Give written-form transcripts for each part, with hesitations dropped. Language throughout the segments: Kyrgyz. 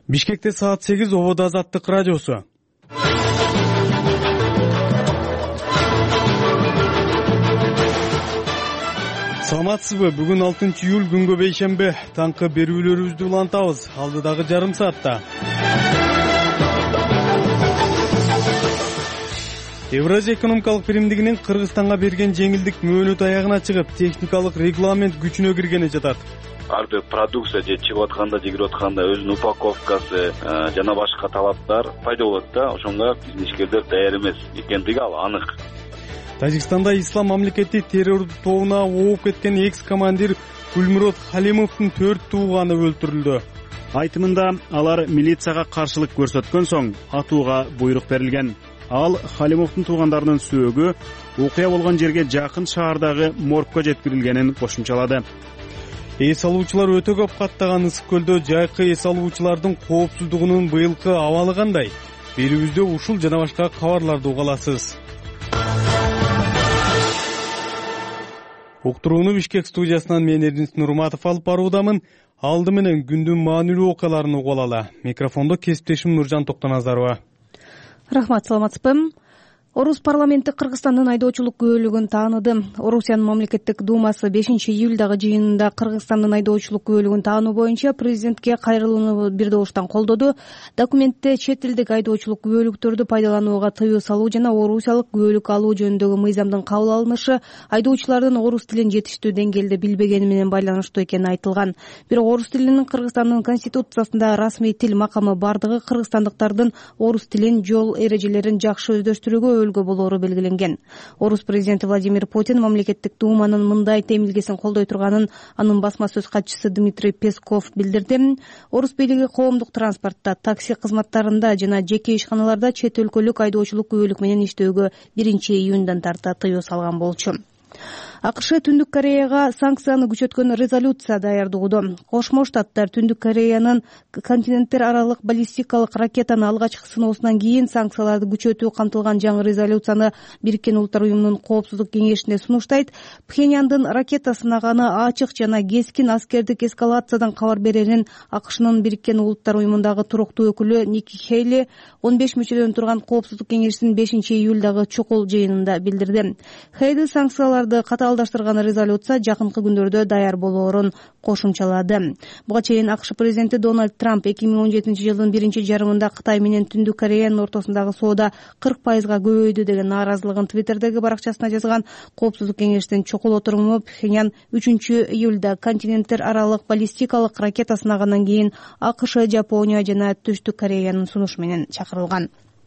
Бишкекте саат 8 Ободо Азаттык радиосу. Саламатсызбы? Бүгүн 6 июль күнгө бейшембе. Таңкы берүүлөрүбүздү улантабыз. Алдыдагы жарым саатта. Евразия экономикалык биримдигинин Кыргызстанга берген жеңилдик мөөнөт аягына чыгып, техникалык регламент күчүнө киргени жатат. Ар бир продукция же чыгып атканда, же кирип атканда өзүнүн упаковкасы жана башка талаптар пайда болот да. Ошонго биздин ишкерлер даяр эмес экендиги ал анык. Тажикстанда ислам мамлекети террор тобуна ооп кеткен экс-командир Гүлмурод Халимовдун 4 тууганы өлтүрүлдү. Айтымында алар милицияга каршылык көрсөткөн соң атууга буйрук берилген. Ал Халимовдун туугандарынын сөөгү окуя болгон жерге жакын шаардагы моргко жеткирилгенин кошумчалады. Эс алуучулар өтө көп каттаган Ысык көлдө жайкы эс алуучулардын коопсуздугунун быйылкы абалы кандай? Берүүбүздө ушул жана башка кабарларды уга аласыз. Уктурууну Бишкек студиясынан мен Эрдинис Нурматов алып баруудамын. Алды менен күндүн маанилүү окуяларын угуп алалы. Микрофондо кесиптешим Нуржан Токтоназарова. Рахмат, саламатсызбы? Орус парламенти Кыргызстандын айдоочулук күбөлүгүн тааныды. Орусиянын мамлекеттик думасы 5-июлдагы жыйынында Кыргызстандын айдоочулук күбөлүгүн таануу боюнча президентке кайрылууну бир добуштан колдоду. Документте чет элдик айдоочулук күбөлүктөрдү пайдаланууга тыюу салуу жана орусиялык күбөлүк алуу жөнүндөгү мыйзамдын кабыл алынышы айдоочулардын орус тилин жетиштүү деңгээлде билбегени менен байланыштуу экени айтылган. Бирок орус тилинин Кыргызстандын конституциясында расмий тил макамы бардыгы кыргызстандыктардын орус тилин, жол эрежелерин жакшы өздөштүрүүгө өлгө болоору белгиленген. Орус президенти Владимир Путин мамлекеттик думанын мындай темилгесин колдой турганын анын басма сөз катчысы Дмитрий Песков билдирди. Орус бийлиги коомдук транспортто, такси кызматтарында жана жеке ишканаларда чет өлкөлүк айдоочулук күбөлүк менен иштөөгө 1-июндан тарта тыюу салган болчу. АКШ Түндүк Кореяга санкцияны күчөткөн резолюция даярдоодо. Кошмо Штаттар Түндүк Кореянын континенттер аралык баллистикалык ракетаны алгачкы сыноосунан кийин санкцияларды күчөтүү камтылган жаңы резолюцияны Бириккен Улуттар уюмунун Коопсуздук кеңешине сунуштайт. Пхеньяндын ракета сынаганы ачык жана кескин аскердик эскалациядан кабар берерин АКШнын Бириккен Улуттар уюмундагы туруктуу өкүлү Ники Хейли 15 мүчөдөн турган Коопсуздук кеңешинин 5-июлдагы чукул жыйынында билдирди. Хейли санкцияларды катаалдаштырган резолюция жакынкы күндөрдө даяр болоорун кошумчалады. Буга чейин АКШ президенти Дональд Трамп 2017 жылдын биринчи жарымында Кытай менен Түндүк Кореянын ортосундагы соода 40%га көбөйдү деген нааразылыгын Твиттердеги баракчасына жазган. Коопсуздук кеңештин чукул отуруму Пхеньян 3-июлда континенттер аралык баллистикалык ракета сынагандан кийин АКШ, Жапония жана Түштүк Кореянын сунушу менен чакырылган.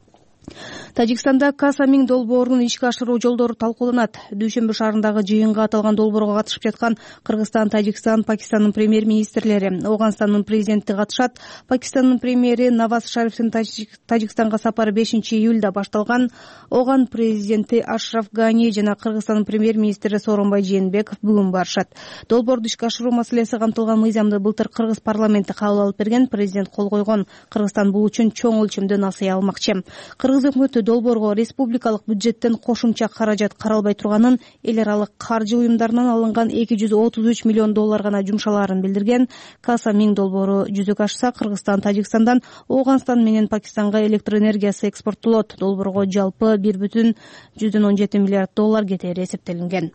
Тажикстанда Каса-Миң долбоорунун ишке ашыруу жолдору талкууланат. Дүйшөмбү шаарындагы жыйынга аталган долбоорго катышып жаткан Кыргызстан, Тажикстан, Пакистандын премьер-министрлери, Оганстандын президенти катышат. Пакистандын премьери Наваз Шарифтин Тажикстанга сапары 5-июлда башталган. Оган президенти Ашраф Гани жана Кыргызстандын премьер-министри Сооронбай Жээнбеков бүгүн барышат. Долбоорду ишке ашыруу маселеси камтылган мыйзамды былтыр Кыргыз парламенти кабыл алып берген. Президент кол койгон. Кыргызстан бул үчүн чоң өлчөмдө насыя алмакчы. Кыргыз өкмөтү долбоорго республикалык бюджеттен кошумча каражат каралбай турганын, эл аралык каржы уюмдарынан алынган 233 миллион доллар гана жумшалаарын билдирген. Каса-Миң долбоору жүзөгө ашса, Кыргызстан, Тажикстандан Оганстан менен Пакистанга электр энергиясы экспорттолот. Долбоорго жалпы 1,117 миллиард доллар кетери эсептелинген.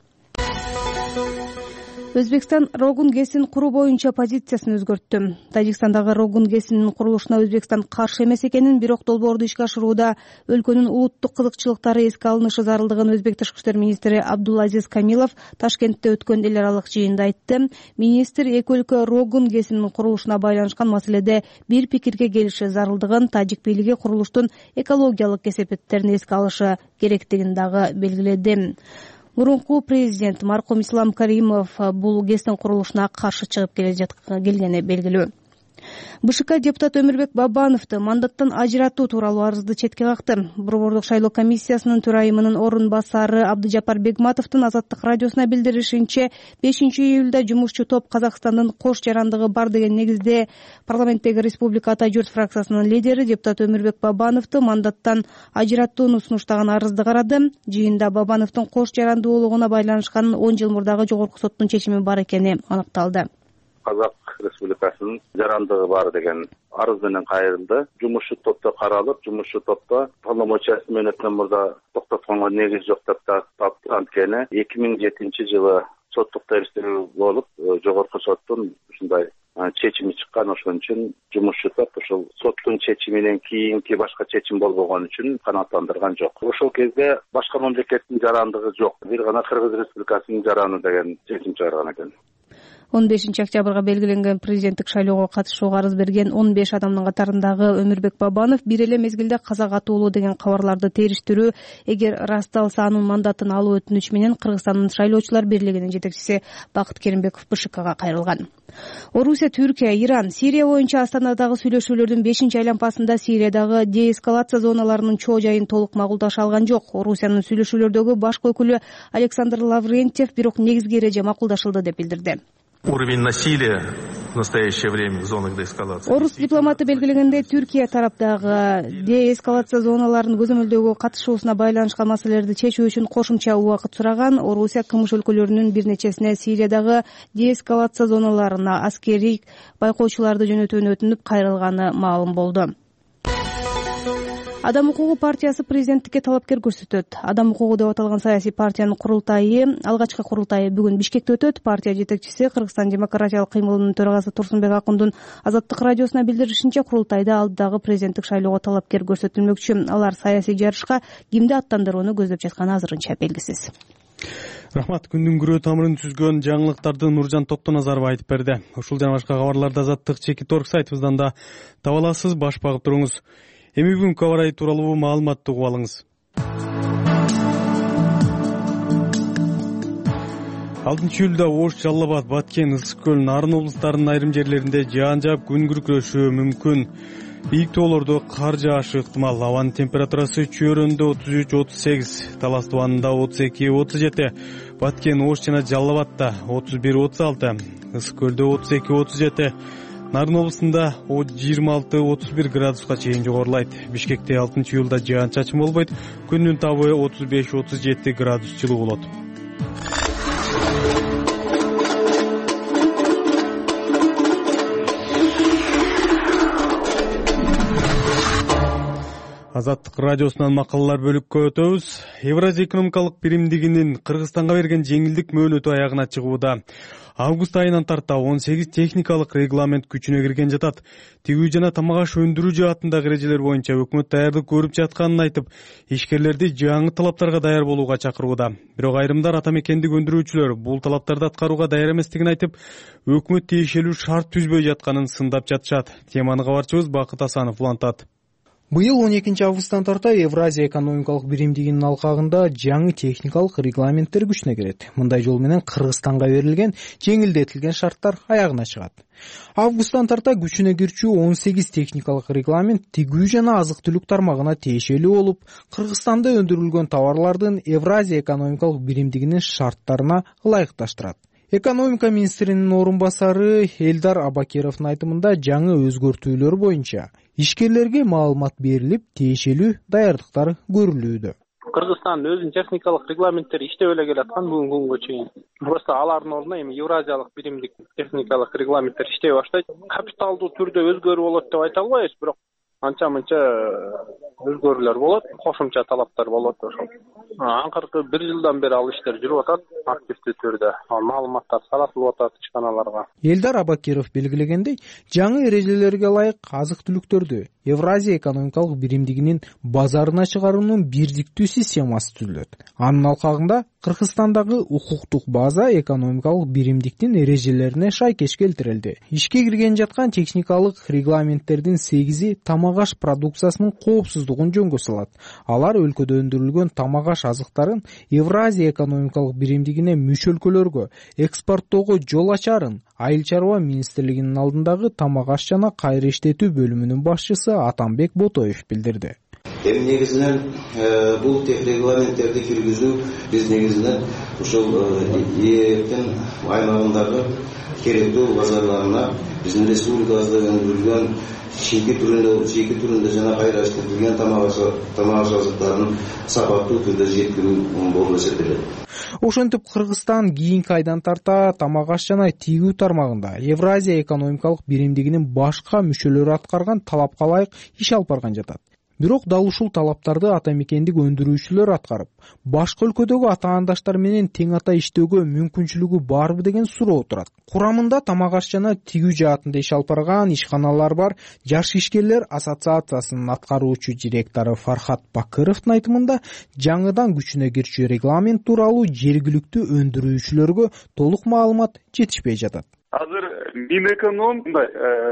Өзбекстан Рогун ГЭСин куруу боюнча позициясын өзгөрттү. Тажикстандагы Рогун ГЭСинин курулушуна Өзбекстан каршы эмес экенин, бирок долбоорду ишке ашырууда өлкөнүн улуттук кызыкчылыктары эске алынышы зарылдыгын Өзбек тышкы иштер министри Абдулазиз Камилов Ташкентте өткөн эл аралык жыйында айтты. Министр эки өлкө Рогун ГЭСинин курулушуна байланышкан маселеде бир пикирге келиши зарылдыгын, тажик бийлиги курулуштун экологиялык кесепеттерин эске алышы керектигин дагы белгиледи. Мурунку президент маркум Ислам Каримов бул ГЭСтин курулушуна каршы чыгып келгени белгилүү. БШК депутаты Өмүрбек Бабановду мандаттан ажыратуу тууралуу арызды четке какты. Борбордук шайлоо комиссиясынын төрайымынын орун басары Абдыжапар Бегматовдун Азаттык радиосуна билдиришинче, 5-июлда жумушчу топ Казакстандын кош жарандыгы бар деген негизде парламенттеги Республика Ата журт фракциясынын лидери депутат Өмүрбек Бабановду мандаттан ажыратууну сунуштаган арызды карады. Жыйында Бабановдун кош жарандуулугуна байланышкан 10 жыл мурдагы жогорку соттун чечими бар экени аныкталды. Казак Республикасынын жарандыгы бар деген арыз менен кайрылды. Жумушчу топто каралып, жумушчу топто полномочиясы менен мурда токтотконго негиз жок деп тапты. Анткени 2007-жылы соттук териштирүү болуп, жогорку соттун ушундай чечими чыккан. Ошон үчүн жумушчу топ ошол соттун чечиминен кийинки башка чечим болбогон үчүн канааттандырган жок. Ошол кезде башка мамлекеттин жарандыгы жок. Бир гана Кыргыз Республикасынын жараны деген чечим чыгарган экен. 15-октябрга белгиленген президенттик шайлоого катышууга арыз берген 15 адамдын катарындагы Өмүрбек Бабанов бир эле мезгилде казак атуулуу деген кабарларды териштирүү, эгер ырасталса анын мандатын алуу өтүнүч менен Кыргызстандын шайлоочулар бирлигинин жетекчиси Бакыт Керимбеков БШКга кайрылган. Орусия, Түркия, Иран, Сирия боюнча Астанадагы сүйлөшүүлөрдүн 5-айланпасында Сириядагы деэскалация зоналарынын чоо жайын толук макулдаша алган жок. Орусиянын сүйлөшүүлөрдөгү башкы өкүлү Александр Лаврентьев бирок негизги эреже макулдашылды деп билдирди. Уровень насилия в настоящее время в зонах деэскалации. Орус дипломаты белгилегендей, Түркия тараптагы деэскалация зоналарынын көзөмөлдөөгө катышуусуна байланышкан маселелерди чечүү үчүн кошумча убакыт сураган. Орусия КМШ өлкөлөрүнүн бир нечесине Сириядагы деэскалация зоналарына аскерий байкоочуларды жөнөтүүнү өтүнүп кайрылганы маалым болду. Адам укугу партиясы президенттикке талапкер көрсөтөт. Адам укугу деп аталган саясий партиянын алгачкы курултайы бүгүн Бишкекте өтөт. Партия жетекчиси Кыргызстан демократиялык кыймылынын төрагасы Турсунбек Акундун Азаттык радиосуна билдиришинче, курултайда алдыдагы президенттик шайлоого талапкер көрсөтүлмөкчү. Алар саясий жарышка кимди аттандырууну көздөп жатканы азырынча белгисиз. Рахмат. Күндүн күрөө тамырын түзгөн жаңылыктарды Нуржан Токтоназарова айтып берди. Ушул жана башка кабарларды Азаттык чекит орг сайтыбыздан да таба аласыз. Баш багып туруңуз. Эми бүгүн кабар тууралуу маалыматты угуп алыңыз. 6-июлда Ош, Жалал Абад, Баткен, Ысык көл, Нарын облустарынын айрым жерлеринде жаан жаап күн күркүрөшү мүмкүн. Бийик тоолордо кар жаашы ыктымал. Абанын температурасы Чөйрөндө 33-38, Талас Тубанында 32-37, Баткен, Ош жана Жалал Абадта 31-36, Ысык көлдө 32-37, Нарын облусунда 26-31 градуска чейин жогорулайт. Бишкекте 6-июлда жаан чачым болбойт. Күндүн табы 35-37 градус жылуу болот. Азаттык радиосунан макалалар бөлүккө өтөбүз. Евразия экономикалык биримдигинин Кыргызстанга берген жеңилдик мөөнөтү аягына чыгууда. Август айынан тарта 18 техникалык регламент күчүнө кирген жатат. Тигүү жана тамак аш өндүрүү жаатындагы эрежелер боюнча өкмөт даярдык көрүп жатканын айтып, ишкерлерди жаңы талаптарга даяр болууга чакырууда. Бирок айрымдар ата мекендик өндүрүүчүлөр бул талаптарды аткарууга даяр эместигин айтып, өкмөт тиешелүү шарт түзбөй жатканын сындап жатышат. Теманы кабарчыбыз Бакыт Асанов улантат. Быйыл 12 августтан тарта Евразия экономикалык биримдигинин алкагында жаңы техникалык регламенттер күчүнө кирет. Мындай жол менен Кыргызстанга берилген жеңилдетилген шарттар аягына чыгат. Августтан тарта күчүнө кирчү 18 техникалык регламент тигүү жана азык-түлүк тармагына тиешелүү болуп, Кыргызстанда өндүрүлгөн товарлардын Евразия экономикалык биримдигинин шарттарына ылайыкташтырат. Экономика министринин орун басары Элдар Абакировдун айтымында жаңы өзгөртүүлөр боюнча ишкерлерге маалымат берилип, тиешелүү даярдыктар көрүлүүдө. Кыргызстандын өзүнүн техникалык регламенттери иштеп эле келаткан бүгүнкү күнгө чейин. Просто алардын ордуна эми евразиялык биримдик техникалык регламенттер иштей баштайт. Капиталдуу түрдө өзгөрүү болот деп айта албайбыз, бирок анча-мынча өзгөрүүлөр болот, кошумча талаптар болот ошол. Акыркы 1 жылдан бери ал иштер жүрүп атат активдүү түрдө. Маалыматтар таратылып атат ичканаларга. Элдар Абакиров белгилегендей, жаңы эрежелерге ылайык азык-түлүктөрдү Евразия экономикалык биримдигинин базарына чыгаруунун бирдиктүү системасы түзүлөт. Анын алкагында Кыргызстандагы укуктук база экономикалык биримдиктин эрежелерине шайкеш келтирилди. Ишке кирген жаткан техникалык регламенттердин 8-и тамак аш продукциясынын коопсуздугун жөнгө салат. Алар өлкөдө өндүрүлгөн тамак аш азыктарын Евразия экономикалык биримдигине мүчө өлкөлөргө экспорттоого жол ачарын Айыл чарба министрлигинин алдындагы тамак аш жана кайра иштетүү бөлүмүнүн башчысы Атамбек Ботоев билдирди. Эми негизинен бул регламенттерди киргизүү биз негизинен ушул ээптин аймагындагы керектүү базарларына биздин республикабызда өндүрүлгөн чийки түрүндө жана кайра иштетилген тамак азыктарын сапаттуу түрдө жеткирүү болуп эсептелет. Ошентип Кыргызстан кийинки айдан тарта тамак аш жана тийгүү тармагында Евразия экономикалык биримдигинин башка мүчөлөрү аткарган талапка ылайык иш алып барган жатат. Бирок дал ушул талаптарды ата мекендик өндүрүүчүлөр аткарып, башка өлкөдөгү атаандаштар менен тең ата иштөөгө мүмкүнчүлүгү барбы деген суроо турат. Курамында тамак аш жана тигүү жаатында иш алып барган ишканалар бар Жаш ишкерлер ассоциациясынын аткаруучу директору Фархат Бакыровдун айтымында, жаңыдан күчүнө кирчү регламент тууралуу жергиликтүү өндүрүүчүлөргө толук маалымат жетишпей жатат. Азыр Минэконом мындай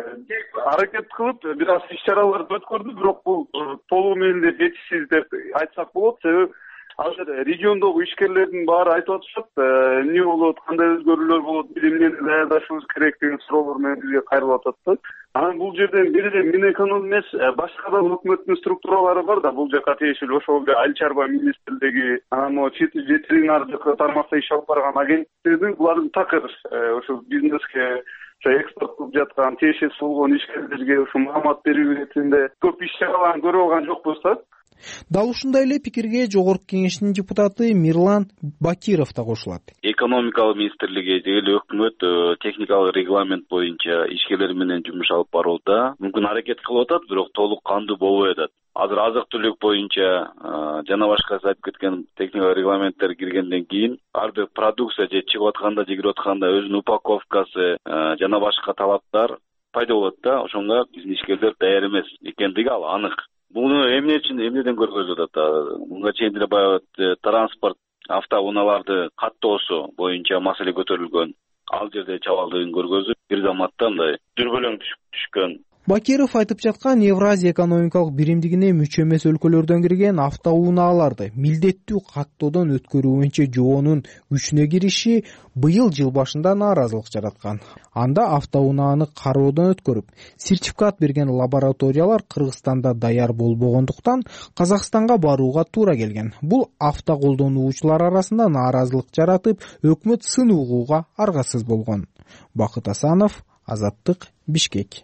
аракет кылып бир аз иш-чараларды өткөрдү, бирок бул толугу менен жетишсиз деп айтсак болот. Себеби азыр региондогу ишкерлердин баары айтып атышат, эмне болот, кандай өзгөрүүлөр болот, эмнени даярдашыбыз керек деген суроолор менен бизге кайрылып атат. Анан бул жерден бир эле Минэконом эмес, башка да өкмөттүн структуралары бар да бул жака тиешелүү. Ошол эле Айыл чарба министрлиги, анан могу ветеринардык тармакта иш алып барган агенттиктердин булардын такыр ошо бизнеске экспорт кылып жаткан, тиешеси болгон ишкерлерге ушу маалымат берүү иретинде көп иш-чараларын көрүп алган жокпуз да. Дал ушундай эле пикирге Жогорку Кеңештин депутаты Мирлан Бакиров да кошулат. Экономикалык министрлиги же эле өкмөт техникалык регламент боюнча ишкерлер менен жумуш алып барууда мүмкүн аракет кылып атат, бирок толук кандуу болбой атат. Азыр азык-түлүк боюнча жана башка айтып кеткен техникалык регламенттер киргенден кийин ар бир продукция же чыгып атканда же кирип атканда өзүнүн упаковкасы жана башка талаптар пайда болот да. Ошонго биздин ишкерлер даяр эмес экендиги ал анык. Буну эмнеден көргөзүп атат? Мунга чейин деле баягы транспорт автоунааларды каттоосу боюнча маселе көтөрүлгөн. Ал жерде чабалдыгын көргөзүп, бир заматта мындай дүрбөлөң түшкөн. Бакиров айтып жаткан Евразия экономикалык биримдигине мүчө эмес өлкөлөрдөн кирген автоунааларды милдеттүү каттоодон өткөрүү боюнча жоонун күчүнө кириши быйыл жыл башында нааразылык жараткан. Анда автоунааны кароодон өткөрүп, сертификат берген лабораториялар Кыргызстанда даяр болбогондуктан Казакстанга барууга туура келген. Бул автоколдонуучулар арасында нааразылык жаратып, өкмөт сын угууга аргасыз болгон. Бакыт Асанов, Азаттык, Бишкек.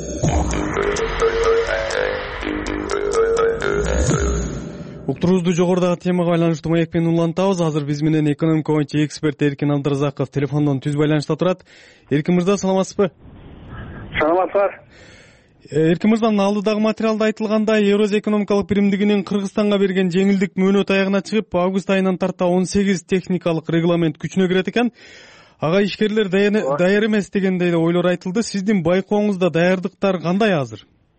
Уктуруубузду жогорудагы темага байланыштуу маек менен улантабыз. Азыр биз менен экономика боюнча эксперт Эркин Абдыразаков телефондон түз байланышта турат. Эркин мырза, саламатсызбы? Саламатсыздар. Эркин мырзанын алдыдагы материалда айтылгандай, Евразия экономикалык биримдигинин Кыргызстанга берген жеңилдик мөөнөт аягына чыгып, август айынан тарта 18 техникалык регламент күчүнө кирет экен. Ага ишкерлер даяр эмес дегендей да ойлор айтылды. Сиздин байкооңузда даярдыктар кандай азыр?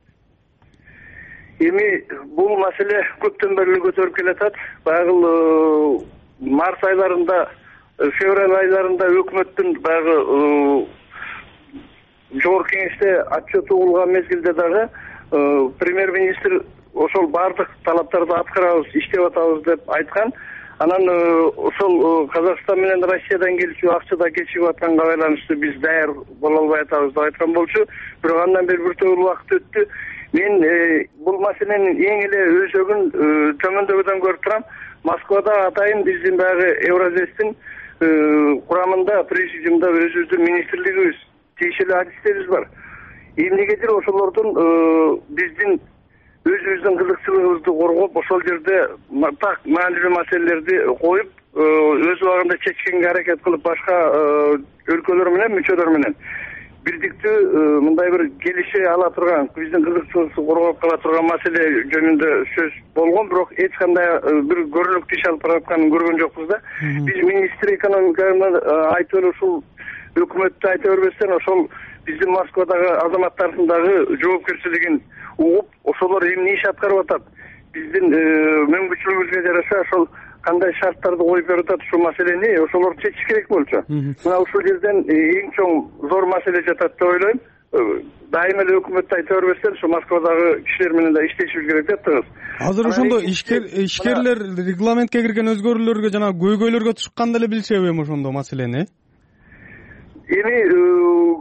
Эми бул маселе көптөн бери көтөрүп келатат. Баягы март айларында, февраль айларында өкмөттүн баягы Жогорку Кеңеште отчет угулган мезгилде дагы премьер-министр ошол баардык талаптарды аткарабыз, иштеп атабыз деп айткан. Анан ошол Казакстан менен Россиядан келчү акчада кечигип атканга байланыштуу биз даяр боло албай атабыз деп айткан болчу. Бирок андан бери бир топ убакыт өттү. Мен бул маселенин эң эле өзөгүн төмөндөгүдөн көрүп турам. Москвада атайын биздин баягы Евразиядин курамында, президиумда өзүбүздүн министрлигибиз, тиешелүү адистерибиз бар. Эмнегедир ошолордун биздин өзүбүздүн кызыкчылыгыбызды коргоп, ошол жерде так маанилүү маселелерди коюп, өз убагында чечкенге аракет кылып, башка өлкөлөр менен, мүчөлөр менен бирдиктүү мындай бир келише ала турган, биздин кызыкчылыгыбызды коргоп кала турган маселе жөнүндө сөз болгон, бирок эч кандай бир көрүнүктүү иш алып баратканын көргөн жокпуз да. Биз министр экономиканы айтып эле ушул өкмөттү айта бербестен, ошол биздин Москвадагы азаматтардын дагы жоопкерчилигин угуп, ошолор эмне иш аткарып атат, биздин мүмкүнчүлүгүбүзгө жараша ошол кандай шарттарды коюп берип атат, ушул маселени ошолор чечиш керек болчу. Мына ушул жерден эң чоң зор маселе жатат деп ойлойм. Дайыма эле өкмөттү айта бербестен, ушу Москвадагы кишилер менен да иштешибиз керек деп атабыз. Азыр ошондо ишкерлер регламентке кирген өзгөрүүлөргө жана көйгөйлөргө чыкканда эле билишеби эми ошондо маселени? Эми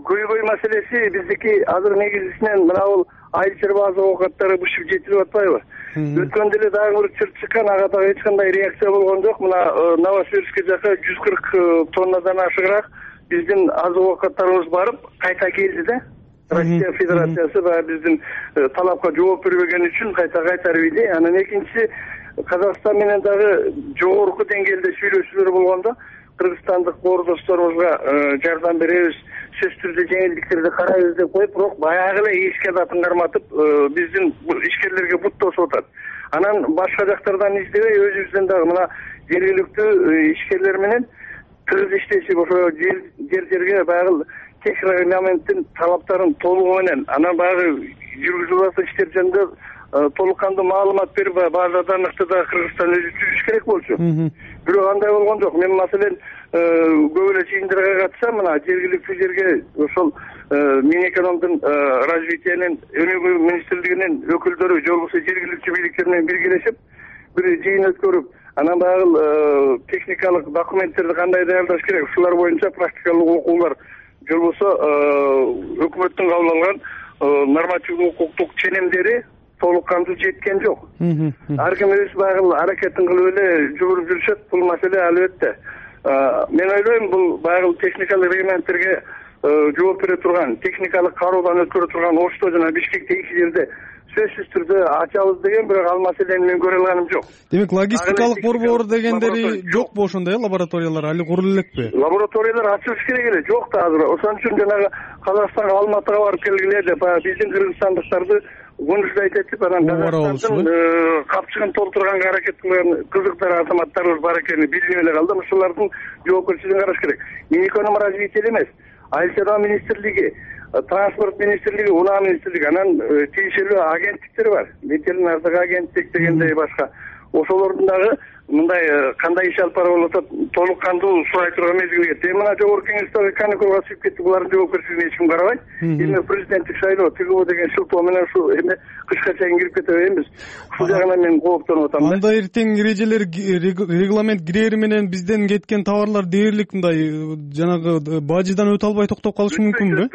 көйгөй маселеси биздики азыр негизинен мына бул айыл чарба оокаттары бышып жетилип атпайбы? Өткөндө эле дагы бир чырт чыккан, ага дагы эч кандай реакция болгон жок. Мына Новосибирскке жака 140 тоннадан ашыгыраак биздин азык оокаттарыбыз барып кайта келди да. Россия Федерациясы баягы биздин талапка жооп бербеген үчүн кайта кайтарып ийди. Анан экинчиси Казакстан менен дагы жогорку деңгээлде сүйлөшүүлөр болгондо кыргызстандык боордошторубузга жардам беребиз, сөзсүз түрдө жеңилдиктерди карайбыз деп коюп, бирок баягы эле эшикке датын карматып биздин ишкерлерге бут тосуп атат. Анан башка жактардан издебей өзүбүздөн дагы мына жергиликтүү ишкерлер менен тыгыз иштешип, ошо жерге баягы техник регламенттин талаптарын толугу менен, анан баягы жүргүзүлүп аткан иштер жөнүндө толук кандуу маалымат берип, базадан ыкты да Кыргызстан өзү түзүш керек болчу. Бирок андай болгон жок. Мен маселен көп эле жыйындарга катышам, мына жергиликтүү жерге ошол Минэкономдун развитиенин өнүгүү министрлигинин өкүлдөрү же болбосо жергиликтүү бийликтер менен биргелешип бир жыйын өткөрүп, анан баягы техникалык документтерди кандай даярдаш керек, ушулар боюнча практикалык окуулар же болбосо өкмөттүн кабыл алган нормативдик укуктук ченемдери толук кандуу жеткен жок. Ар ким өз баягы аракетин кылып эле жүгүрүп жүрүшөт. Бул маселе албетте. Мен ойлойм, бул баягы техникалык регламенттерге жооп бере турган, техникалык кароодан өткөрө турган Ошто жана Бишкекте эки жерде сөзсүз түрдө ачабыз деген, бирок ал маселени мен көрө алганым жок. Демек, логистикалык борбор дегендери жокпу ошондой лабораториялар, али курулуп элекпи? Лабораториялар ачылыш керек эле, жок да азыр. Ошон үчүн жанагы Казакстанга, Алматыга барып келгиле деп, биздин кыргызстандыктарды гунждайт этип, анан Казакстандын капчыгын толтурганга аракет кылган кызыктар азаматтарыбыз бар экени билинип эле калды. Ушулардын жоопкерчилигин караш керек. Минэконом развитие эле эмес, айыл чарба министрлиги, транспорт министрлиги, унаа министрлиги, анан тиешелүү агенттиктер бар. Ветеринардык агенттик дегендей башка. Ошолордун дагы мындай кандай иш алып барып атат, толук кандуу сурай турган мезгил кетти. Мына жогорку кеңештеги каникулга чыгып кетти, булардын жоопкерчилигине эч ким карабайт. Эми президенттик шайлоо ТГО деген шылтоо менен ушу эми кышка чейин кирип кете беребиз. Ушул жагынан мен кооптонуп атам. Анда эртең эрежелер, регламент кирери менен бизден кеткен товарлар дээрлик мындай жанагы бажыдан өтө албай токтоп калышы мүмкүнбү?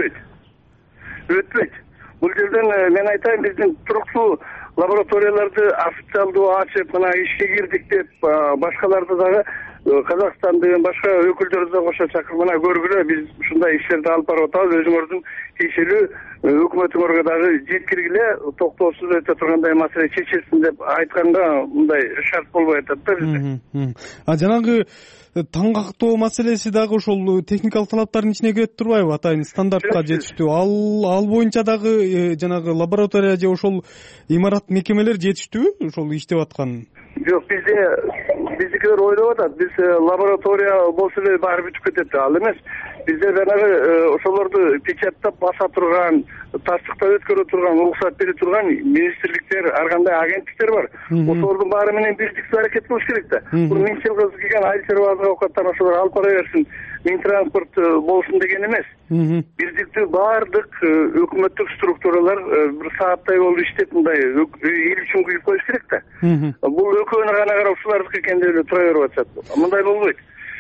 Өтпөйт. Бул жерден мен айтайын, биздин туруктуу лабораторияларды официалдуу ачып, мына ишке кирдик деп, башкаларды дагы Казакстандын башка өкүлдөрү да кошо чакырып, мына көргүлө, биз ушундай иштерди алып барып атабыз, өзүңөрдүн тиешелүү өкмөтүңөргө дагы жеткиргиле, токтоосуз өтө тургандай маселе чечилсин деп айтканда мындай шарт болбой атат да бизде. Жанагы таң кактоо маселеси дагы ошол техникалык талаптардын ичине кире турбайбы? Атайын стандартка жетиштүү. Ал боюнча дагы жанагы лаборатория же ошол имарат мекемелер жетиштүүбү ошол иштеп аткан? Жок, биздикилер ойлоп атат. Биз лаборатория болсо эле баары бүтүп кетет. Ал эмес. Бизде жанагы ошолорду печаттап баса турган, тастыктап өткөрө турган, уруксат бере турган министрликтер, ар кандай агенттиктер бар. Ошолордун баары менен бирдиктүү аракет кылыш керек да. Бул Минчилгыз келген айыл чарба оокаттарын ошолор алып бара берсин, Минтранспорт болсун деген эмес. Бирдиктүү баардык өкмөттүк структуралар бир сааттай болуп иштеп, мындай эл үчүн күйүп коюш керек да. Бул экөөнү гана карап ушулардыкы экен деп эле тура берип атышат. Мындай болбойт.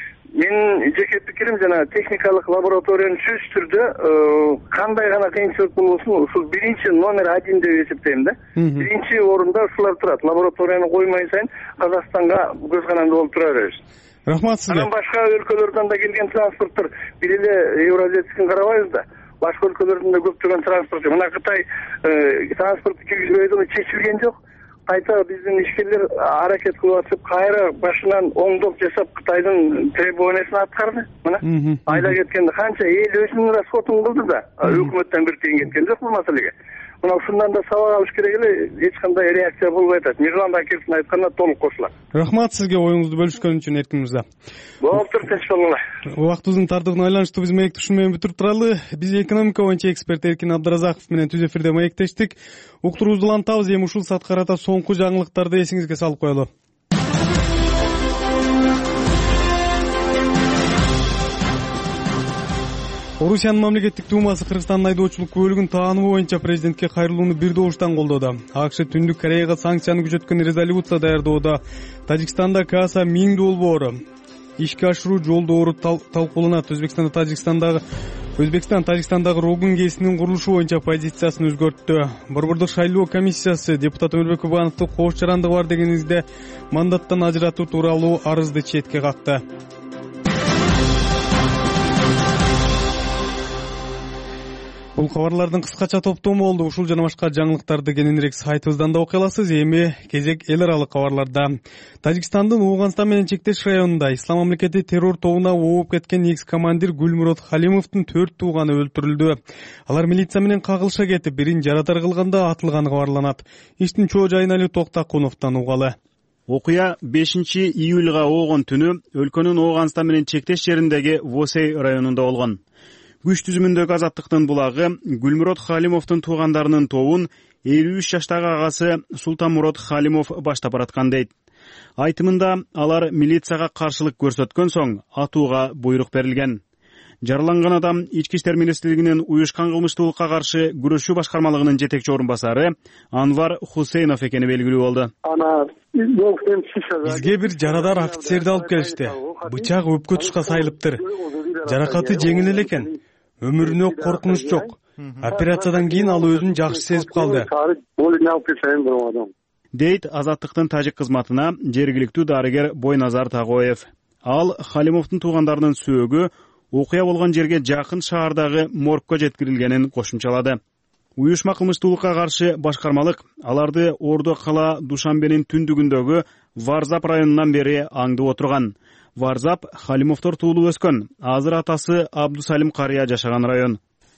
Менин жеке пикирим, жана техникалык лабораториянын сөзсүз түрдө кандай гана кыйынчылык болбосун, ушул биринчи номер 1 деп эсептейм да. Биринчи орунда ушулар турат. Лабораторияны коймой сайын Казакстанга көз кананды болуп тура беребиз. Рахмат сизге. Анан башка өлкөлөрдөн да келген транспорттор бир эле Евразиятикин карабайбыз да. Башка өлкөлөрдөн да көптөгөн транспорт. Мына Кытай транспортту киргизбөйдү, чечилген жок. Кайта биздин ишкерлер аракет кылып атып, кайра башынан оңдоп жасап Кытайдын требованиясын аткарды. Мына айла кеткенде канча эл өзүнүн расходун кылды да, өкмөттөн бир тиын кеткен жок бул маселеге. Мына ушундан да сабак алыш керек эле, эч кандай реакция болбой атат. Мирлан Акировдун айтканына толук кошулам. Рахмат сизге оюңузду бөлүшкөн үчүн, Эркин мырза. Болуптур, тынч болгула. Убактыбыздын тартыгына айланыштуу биз маекти ушун менен бүтүрүп туралы. Биз экономика боюнча эксперт Эркин Абдыразаков менен түз эфирде маектештик. Уктуруубузду улантабыз. Эми ушул саатка карата соңку жаңылыктарды эсиңизге салып коелу. Орусиянын мамлекеттик думасы Кыргызстандын айдоочулук күбөлүгүн таануу боюнча президентке кайрылууну бир добуштан колдоду. АКШ Түндүк Кореяга санкцияны күчөткөн резолюция даярдоодо Тажикстанда кааса 1000 долбоору, ишке ашыруу жолдору талкууланат. Өзбекстан Тажикстандагы Рогун КСинин курулушу боюнча позициясын өзгөрттү. Борбордук шайлоо комиссиясы депутат Өмүрбек Кубановду кооз жарандыгы бар деген изде мандаттан ажыратуу тууралуу арызды четке какты. Бул кабарлардын кыскача топтому болду. Ушул жана башка жаңылыктарды кененирээк сайтыбыздан да окуй аласыз. Эми кезек эл аралык кабарларда. Тажикстандын Ооганстан менен чектеш районунда Ислам мамлекети террор тобуна ооп кеткен экс-командир Гүлмурод Халимовдун 4 тууганы өлтүрүлдү. Алар милиция менен кагылыша кетип, бирин жарадар кылганда атылганы кабарланат. Иштин чоо жайын Али Токтакуновдон угалы. Окуя 5-июлга оогон түнү өлкөнүн Ооганстан менен чектеш жериндеги Восей районунда болгон. Күч түзүмүндөгү Азаттыктын булагы Гүлмурод Халимовдун туугандарынын тобун 53 жаштагы агасы Султанмурод Халимов баштап бараткан дейт. Айтымында алар милицияга каршылык көрсөткөн соң атууга буйрук берилген. Жараланган адам Ички иштер министрлигинин уюшкан кылмыштуулукка каршы күрөшүү башкармалыгынын жетекчи орун басары Анвар Хусейнов экени белгилүү болду. Бизге бир жарадар офицерди алып келишти. Бычак өпкө тушка сайылыптыр. Жаракаты жеңил эле экен. Өмүрүнө коркунуч жок. Операциядан кийин ал өзүн жакшы сезип калды. Дейт Азаттыктын тажик кызматына жергиликтүү дарыгер Бойназар Тагоев. Ал Халимовдун туугандарынын сөөгү окуя болгон жерге жакын шаардагы моргко жеткирилгенин кошумчалады. Уюшма кылмыштуулукка каршы башкармалык аларды Ордо кала Душанбенин түндүгүндөгү Варзап районунан бери аңдып отурган. Варзап Халимовдор туулуп өскөн. Азыр атасы Абдусалим карыя жашаган район.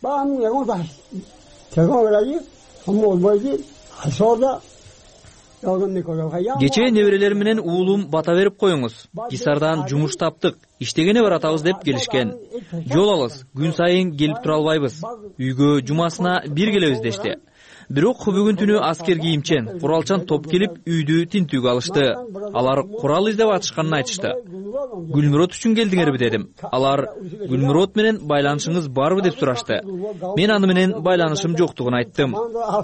Кечээ неберелер менен уулум бата берип коюңуз. Кисардан жумуш таптык, иштегене баратабыз деп келишкен. Жол алыс, күн сайын келип тура албайбыз. Үйгө жумасына бир келебиз дешти. Бирок бүгүн түнү аскер кийимчен, куралчан топ келип үйдү тинтүүгө алышты. Алар курал издеп атышканын айтышты. Гүлмурод үчүн келдиңерби дедим. Алар Гүлмурод менен байланышыңыз барбы деп сурашты. Мен аны менен байланышым жоктугун айттым.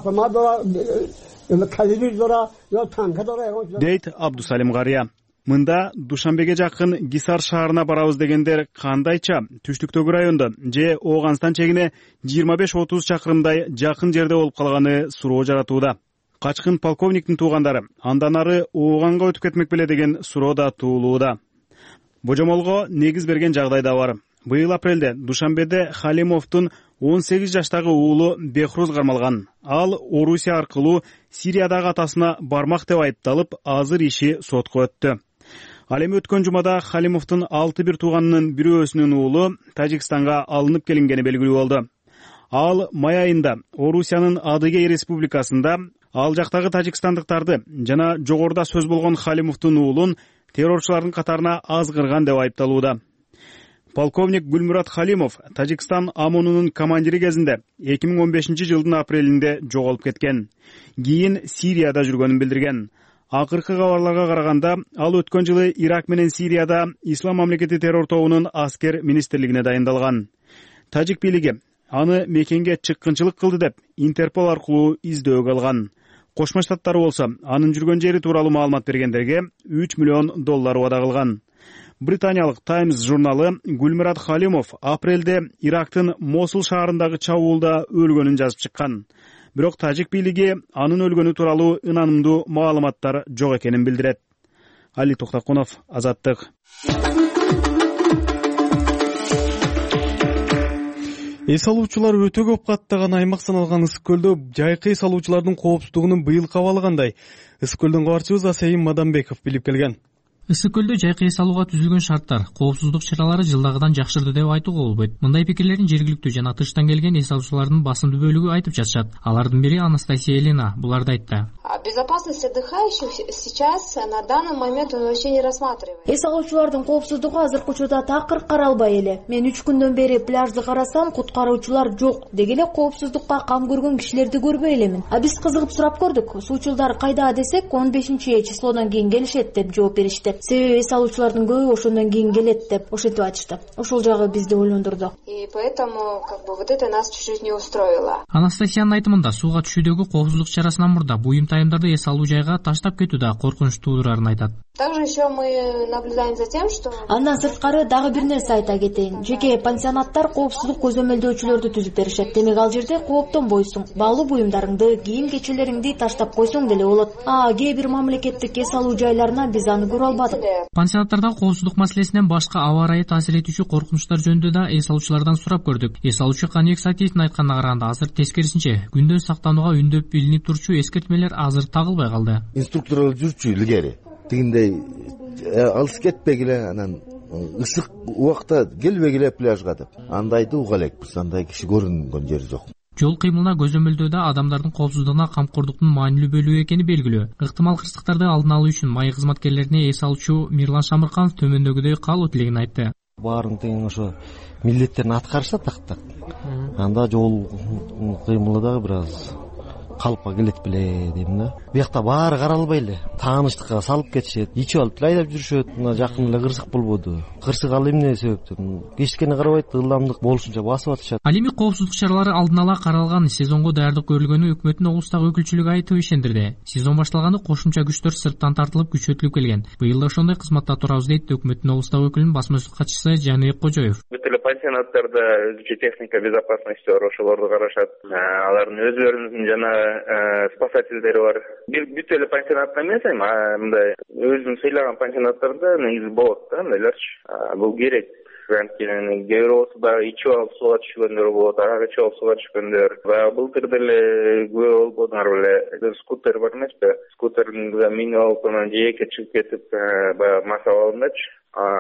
Дейт Абдусалим карыя. Мында Душанбеге жакын Гисар шаарына барабыз дегендер кандайча түштүктөгү райондо же Ооганстан чегине 25-30 чакырымдай жакын жерде болуп калганы суроо жаратууда. Качкын полковниктин туугандары андан ары Ооганга өтүп кетмек беле деген суроо да туулууда. Божомолго негиз берген жагдай да бар. Быйыл апрелде Душанбеде Халимовдун 18 жаштагы уулу Бехруз кармалган. Ал Орусия аркылуу Сириядагы атасына бармак деп айыпталып, азыр иши сотко өттү. Ал эми өткөн жумада Халимовдун 6 тууганынын бирөөсүнүн уулу Тажикстанга алынып келингени белгилүү болду. Ал май айында Орусиянын Адыгей республикасында ал жактагы тажикстандыктарды жана жогоруда сөз болгон Халимовдун уулун террорчулардын катарына азгырган деп айыпталууда. Полковник Гүлмурод Халимов Тажикстан ОМОНунун командири кезинде 2015 жылдын апрелинде жоголуп кеткен. Кийин Сирияда жүргөнүн билдирген. Акыркы кабарларга караганда, ал өткөн жылы Ирак менен Сирияда Ислам мамлекети террор тобунун аскер министрлигине дайындалган. Тажик бийлиги аны мекенге чыккынчылык кылды деп Интерпол аркылуу издөөгө алган. Кошмо Штаттар болсо анын жүргөн жери тууралуу маалымат бергендерге $3 миллион убада кылган. Британиялык Times журналы Гүлмурод Халимов апрелде Ирактын Мосул шаарындагы чабуулда өлгөнүн жазып чыккан. Бирок тажик бийлиги анын өлгөнү тууралуу ынанымдуу маалыматтар жок экенин билдирет. Али Токтакунов, Азаттык. Эс алуучулар өтө көп каттаган аймак саналган Ысык көлдө жайкы эс алуучулардын коопсуздугунун быйыл кабалы кандай? Ысык көлдөн кабарчыбыз Асейим Мадамбеков билип келген. Ысык көлдө жайкы эс алууга түзүлгөн шарттар, коопсуздук чаралары жылдагыдан жакшырды деп айтууга болбойт. Мындай пикирлерин жергиликтүү жана тыштан келген эс алуучулардын басымдуу бөлүгү айтып жатышат. Алардын бири Анастасия Елена буларды айтты. Безопасность отдыхающих сейчас на данный момент он вообще не рассматривает. Эс алуучулардын коопсуздугу азыркы учурда такыр каралбай эле. Мен 3 күндөн бери пляжды карасам, куткаруучулар жок деги эле коопсуздукка кам көргөн кишилерди көрбөй элемин. Биз кызыгып сурап көрдүк. Суучулдар кайда десек, 15 числодон кийин келишет деп жооп беришти. Себеби эс алуучулардын көбү ошондон кийин келет деп ошентип айтышты. Ошол жагы бизди ойлондурду. И поэтому вот это нас чуть-чуть не устроило. Анастасиянын айтымында сууга түшүүдөгү коопсуздук чарасынан мурда буюм тайымдарды эс алуу жайга таштап кетүү да коркунуч туудурарын айтат. Также еще мы наблюдаем за тем, что... Андан сырткары дагы бир нерсе айта кетейин. Жеке пансионаттар коопсуздук көзөмөлдөөчүлөрдү түзүп беришет. Демек ал жерде кооптонбойсуң. Баалуу буюмдарыңды, кийим кечелериңди таштап койсоң деле болот. Кээ бир мамлекеттик эс алуу жайларына биз аны көрө албадык. Пансионаттарда коопсуздук маселесинен башка аба ырайы таасир этүүчү коркунучтар жөнүндө да эс алуучулардан сурап көрдүк. Эс алуучу Каныбек Сакиевдин айтканына караганда азыр тескерисинче күндөн сактанууга үндөп илинип турчу эскертмелер азыр тагылбай калды. Инструкторлор жүрчү илгери тигиндей алыс кетпегиле, анан ысык убакта келбегиле пляжга деп. Андайды уга элекпиз, андай киши көрүнгөн жери жок. Жол кыймылына көзөмөлдөөдө адамдардын коопсуздугуна камкордуктун маанилүү бөлүгү экени белгилүү. Ыктымал кырсыктарды алдын алуу үчүн майы кызматкерлерине эс алуучу Мирлан Шамырканов төмөндөгүдөй каалоо тилегин айтты. Баарын тең ошо милдеттерин аткарышса тактак. Анда жол кыймылы дагы бир аз калыпка келет беле дейм да. Биякта баары каралбай эле тааныштыкка салып кетишет, ичип алып эле айдап жүрүшөт. Мына жакын эле кырсык болбоду. Кырсык ал эмне себептен? Кечкени карабайт, ылдамдык болушунча басып атышат. Ал эми коопсуздук чаралары алдын ала каралган, сезонго даярдык көрүлгөнү өкмөттүн облустагы өкүлчүлүгү айтып ишендирди. Сезон башталганда кошумча күчтөр сырттан тартылып күчөтүлүп келген. Быйыл да ошондой кызматта турабыз дейт өкмөттүн облустагы өкүлүнүн басма сөз катчысы Жаныбек Кожоев. Бүт эле пансионаттарда өзүнчө техника безопасности бар, ошолорду карашат. Алардын өздөрүнүн жана спасательдери бар. Бүт эле пансионатта эмес, мындай өзүм сыйлаган пансионаттарда негизи болот да, мындайларчы. Бул керек. Кээ бир болсо ичип алып сууга түшкөндөр болот, ага ичип алып сууга түшкөндөр. Баягы былтыр деле күбө болбодуңар беле, скутер бар эмеспи? Скутерди минип алып анан жээкке чыгып кетип, баягы маса алгандачы.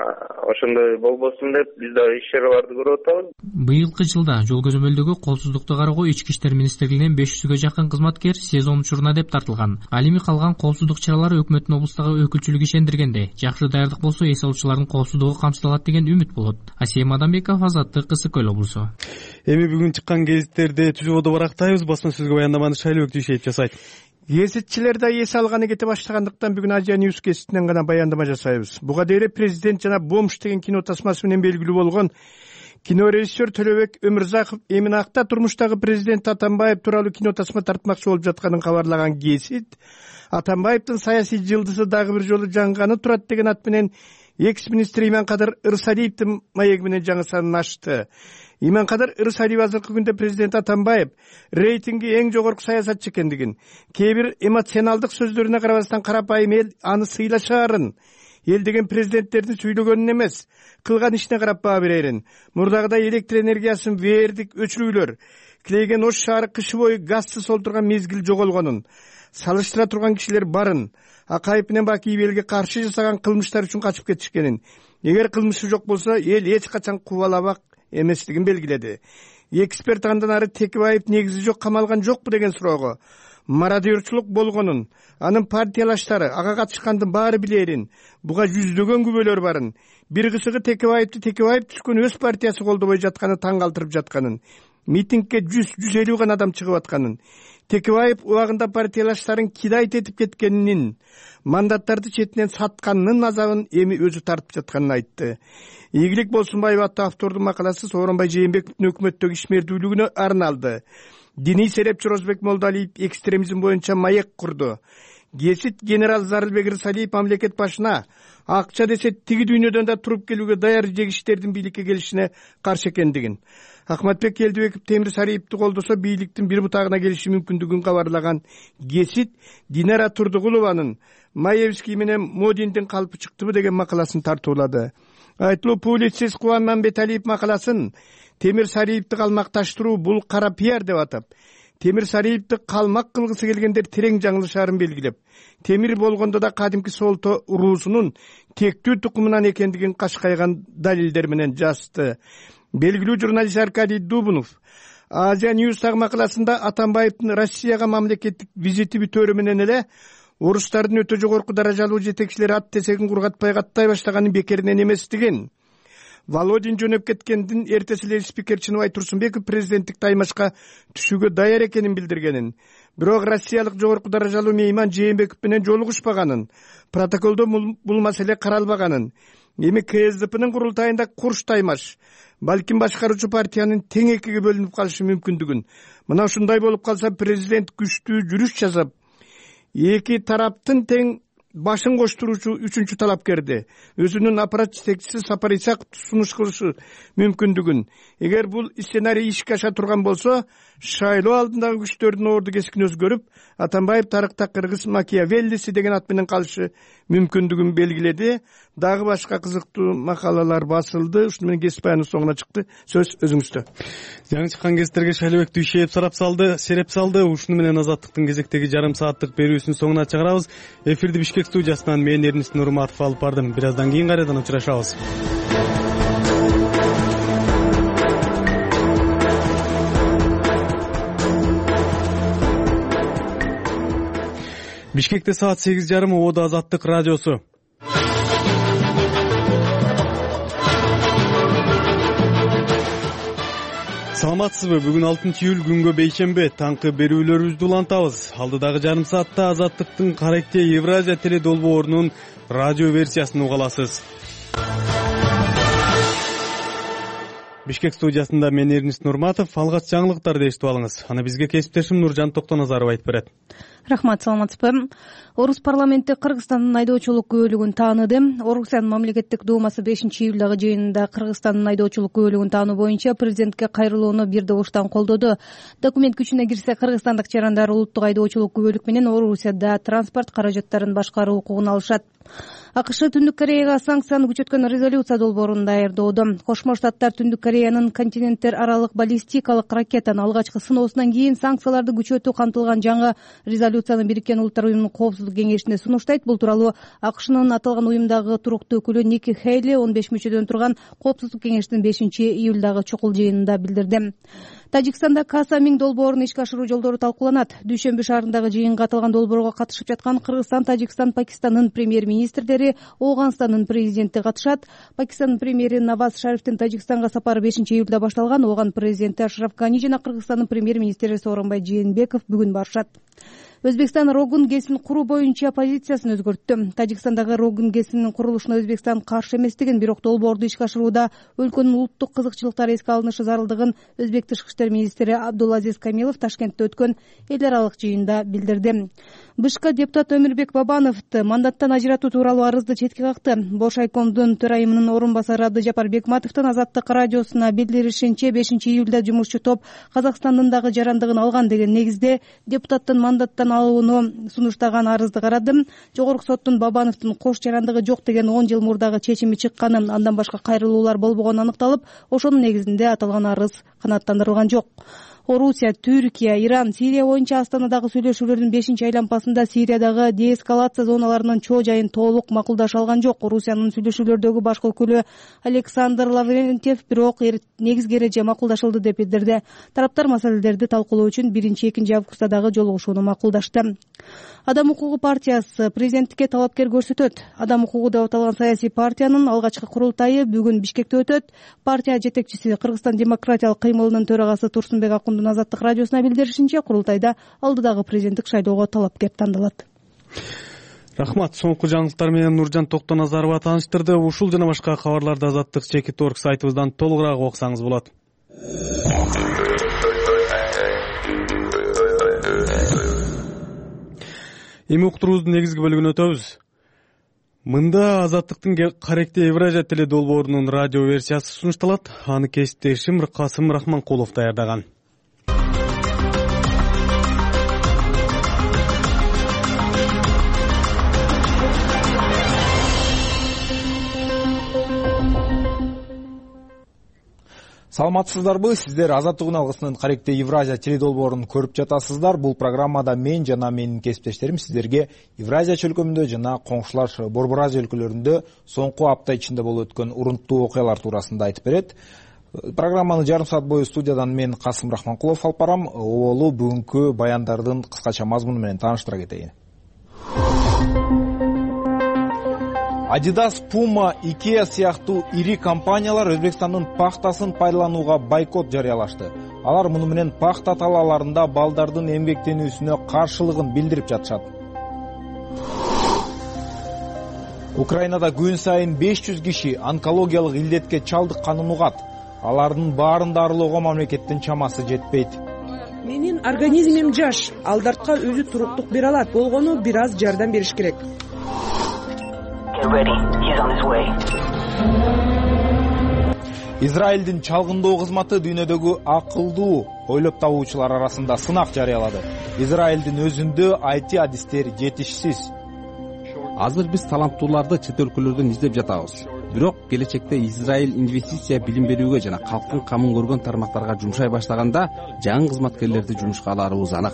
Ошондой болбосун деп биз да иш-чараларды көрүп атабыз. Быйылкы жылда жол көзөмөлдөгү коопсуздукту кароого Ички иштер министрлигинен 500га жакын кызматкер сезон учуруна деп тартылган. Ал эми калган коопсуздук чаралары өкмөттүн облустагы өкүлчүлүгү ишендиргенде, жакшы даярдык болсо эс алуучулардын коопсуздугу камсыздалат деген үмүт болот. Асия Мадамбеков, Азаттык, Ысык Көл облусу. Эми бүгүн чыккан гезиттерди түзүүбөдө барактайбыз. Басма сөзгө баяндаманы Шайлыбек Дүйшеев жасайт. Гезитчилер да эс алганы кете баштагандыктан бүгүн Азия Ньюс гезитинен гана баяндама жасайбыз. Буга дейин президент жана Бомж деген кино тасмасы менен белгилүү болгон кинорежиссер Төлөбек Өмүрзаков эми акта турмуштагы президент Атамбаев тууралуу кино тасма тартмакчы болуп жатканын кабарлаган гезит Атамбаевдин саясий жылдызы дагы бир жолу жанганы турат деген ат менен экс-министр Иманкадыр Ырсалиевдин маеги менен жаңы санын ачты. Иманкадыр Ырсалиев азыркы күндө президент Атамбаев рейтинги эң жогорку саясатчы экендигин, кээ бир эмоционалдык сөздөрүнө карабастан карапайым эл аны сыйлашаарын, эл деген президенттердин сүйлөгөнүн эмес, кылган ишине карап баа берерин. Мурдагыдай электр энергиясын вердик өчүрүүлөр, Килейген Ош шаары кышы бою газсыз олтурган мезгил жоголгонун, салыштыра турган кишилер барын, Акаев менен Бакиевелге каршы жасаган кылмыштар үчүн качып кетишкенин, эгер кылмышы жок болсо эл эч качан кубалабак эместигин белгиледи. Эксперт андан ары Текебаев негизи жок камалган жокпу деген суроого мародерчулук болгонун, анын партиялаштары ага катышкандын баары билерин, буга жүздөгөн күбөлөр барын, бир кысыгы Текебаев түшкөн өз партиясы колдобой жатканы таң калтырып жатканын, митингге 100-150 гана адам чыгып атканын, Текебаев убагында партиялаштарын кидайт этип кеткенин, мандаттарды четинен сатканынын азабын эми өзү тартып жатканын айтты. Ийгилик Болсунбаев аттуу автордун макаласы Сооронбай Жээнбековдун өкмөттөгү ишмердүүлүгүнө арналды. Диний серепчи Розбек Молдалиев экстремизм боюнча маек курду. Гесит генерал Зарылбек Ырсалиев мамлекет башына акча десе тиги дүйнөдөн да туруп келүүгө даяр жегиштердин бийликке келишине каршы экендигин, Ахматбек Келдибеков Темир Сариевди колдосо бийликтин бир бутагына келиши мүмкүндүгүн кабарлаган Гесит Динара Турдугулованын Маевский менен Модиндин калпы чыктыбы деген макаласын тартуулады. Айтылуу публицист Кубан Мамбеталиев макаласын Темир Сариевди калмакташтыруу бул кара пиар деп атап, Темир Сариевди калмак кылгысы келгендер терең жаңылышаарын белгилеп, Темир болгондо да кадимки Солто уруусунун тектүү тукумунан экендигин кашкайган далилдер менен жазды. Белгилүү журналист Аркадий Дубунов Азия Ньюстагы макаласында Атамбаевдин Россияга мамлекеттик визити бүтөөрү менен эле орустардын өтө жогорку даражалуу жетекчилери ат тесегин кургатпай каттай баштаганын бекеринен эместигин, Володин жөнөп кеткендин эртеси эле спикер Чыныбай Турсунбеков президенттик таймашка түшүүгө даяр экенин билдиргенин, бирок Россиялык жогорку даражалуу мейман Жээнбеков менен жолугушпаганын, протоколдо бул маселе каралбаганын, эми КСДПнын курултайында Курш таймаш, балким башкаруучу партиянын тең экиге бөлүнүп калышы мүмкүндүгүн, мына ушундай болуп калса президент күчтүү жүрүш жасап, эки тараптын тең башын коштуруучу үчүнчү талапкерди өзүнүн аппарат жетекчиси Сапар Исаков сунуш кылышы мүмкүндүгүн, эгер бул сценарий ишке аша турган болсо, шайлоо алдындагы күчтөрдүн орду кескин өзгөрүп, Атамбаев тарыхта кыргыз Макиавеллиси деген ат менен калышы мүмкүндүгүн белгиледи. Дагы башка кызыктуу макалалар басылды. Ушуну менен кесип баянын соңуна чыкты. Сөз өзүңүздө. Жаңы чыккан кездерге Шайлообек Дүйшеев сереп салды. Ушуну менен Азаттыктын кезектеги жарым сааттык берүүсүнүн соңуна чыгарабыз. Эфирди Бишкек студиясынан мен Эрнис Нурматов алып бардым. Бир аздан кийин кайрадан учурашабыз. Бишкекте саат 8:30 Оодо Азаттык радиосу. Саламатсызбы? Бүгүн 6-июль күнгө бейшембе. Таңкы берүүлөрүбүздү улантабыз. Алдыдагы жарым саатта Азаттыктын Каректе Евразия теле долбоорунун радио версиясын уга аласыз. Бишкек студиясында мен Эрнис Нурматов. Алгач жаңылыктарды эшитип алыңыз. Аны бизге кесиптешим Нуржан Токтоназаров айтып берет. Рахмат, саламатсызбы? Орус парламенти Кыргызстандын айдоочулук күбөлүгүн тааныды. Орусиянын мамлекеттик думасы 5-июлдагы жыйынында Кыргызстандын айдоочулук күбөлүгүн таануу боюнча президентке кайрылууну бир добуштан колдоду. Документ күчүнө кирсе, кыргызстандык жарандар улуттук айдоочулук күбөлүк менен Орусияда транспорт каражаттарын башкаруу укугун алышат. АКШ Түндүк Кореяга санкцияны күчөткөн резолюция долбоорун даярдоодо. Кошмо Штаттар Түндүк Кореянын континенттер аралык баллистикалык ракетаны алгачкы сыноосунан кийин санкцияларды күчөтүү кантылган жаңы резолюцияны Бириккен Улуттар уюмунун коопсуздук кеңешине сунуштайт. Бул тууралуу АКШнын аталган уюмдагы туруктуу өкүлү Ники Хейли 15 мүчөдөн турган коопсуздук кеңештин 5-июлдагы чукул жыйынында билдирди. Тажикстанда Каса-Миң долбоорун ишке ашыруу жолдору талкууланат. Дүйшөмбү шаарындагы жыйынга аталган долбоорго катышып жаткан Кыргызстан, Тажикстан, Пакистандын премьер-министрлери, Ооганстандын президенти катышат. Пакистандын премьери Наваз Шарифтин Тажикстанга сапары 5-июлда башталган. Ооган президенти Ашраф Гани жана Кыргызстандын премьер-министри Сооронбай Жээнбеков бүгүн барышат. Өзбекстан Рогун ГЭСин куруу боюнча позициясын өзгөрттү. Тажикстандагы Рогун ГЭСинин курулушуна Өзбекстан каршы эместигин, бирок долбоорду ишке ашырууда өлкөнүн улуттук кызыкчылыктары эске алынышы зарылдыгын Өзбек тышкы иштер министри Абдулазиз Камилов Ташкентте өткөн эл аралык жыйында билдирди. БШК депутат Өмүрбек Бабановду мандаттан ажыратуу тууралуу арызды четке какты. Бош айкомдун төрайымынын орун басары Абдыжапар Бекматовдун Азаттык радиосуна билдиришинче, 5-июлда жумушчу топ Казакстандын дагы жарандыгын алган деген негизде депутаттын мандаттан алууну сунуштаган арызды карадым. Жогорку соттун Бабановдун кош жарандыгы жок деген 10 жыл мурдагы чечими чыкканы, андан башка кайрылуулар болбогону аныкталып, ошонун негизинде аталган арыз канааттандырылган жок. Орусия, Түркия, Иран, Сирия боюнча Астанадагы сүйлөшүүлөрдүн 5-айланпасында Сириядагы деэскалация зоналарынын чоо жайын толук макулдаша алган жок. Орусиянын сүйлөшүүлөрдөгү башкы өкүлү Александр Лаврентьев бирок негизги эреже макулдашылды деп билдирди. Тараптар маселелерди талкуулоо үчүн 1-2 августадагы жолугушууну макулдашты. Адам укугу партиясы президенттикке талапкер көрсөтөт. Адам укугу деп аталган саясий партиянын алгачкы курултайы бүгүн Бишкекте өтөт. Партия жетекчиси Кыргызстан демократиялык кыймылынын төрагасы Турсунбек Акундун Азаттык радиосуна билдиришинче, курултайда алдыдагы президенттик шайлоого талапкер тандалат. Рахмат. Соңку жаңылыктар менен Нуржан Токтоназарова тааныштырды. Ушул жана башка кабарларды Азаттык Чекит.орг сайтыбыздан толугураак окусаңыз болот. Эми уктуруубуздун негизги бөлүгүнө өтөбүз. Мында Азаттыктын Каректе Евразия теле долбоорунун радио версиясы сунушталат. Аны кесиптешим Касым Рахманкулов даярдаган. Саламатсыздарбы? Сиздер Азаттык үн алгысынын Каректе Евразия теле долбоорун көрүп жатасыздар. Бул программада мен жана менин кесиптештерим сиздерге Евразия чөлкөмүндө жана коңшулаш Борбор Азия өлкөлөрүндө соңку апта ичинде болуп өткөн урунттуу окуялар туурасында айтып берет. Программаны жарым саат бою студиядан мен Касым Рахманкулов алып барам. Оболу бүгүнкү баяндардын кыскача мазмуну менен тааныштыра кетейин. Adidas, Puma, Ikea сыяктуу ири компаниялар Өзбекстандын пахтасын пайдаланууга бойкот жарыялашты. Алар муну менен пахта талааларында балдардын эмгектенүүсүнө каршылыгын билдирип жатышат. Украинада күн сайын 500 киши онкологиялык илдетке чалдыкканын угат. Алардын баарын дарылоого мамлекеттин чамасы жетпейт. Менин организмим жаш, алдарка өзү туруктук бере алат. Болгону бир аз жардам бериш керек. Израилдин чалгындоо кызматы дүйнөдөгү акылдуу ойлоп табуучулар арасында сынак жарыялады. Израилдин өзүндө IT адистер жетишсиз. Азыр биз таланттууларды чет өлкөлөрдөн издеп жатабыз. Бирок келечекте Израиль инвестиция билим берүүгө жана калктын камын көргөн тармактарга жумшай баштаганда жаңы кызматкерлерди жумушка аларыбыз анык.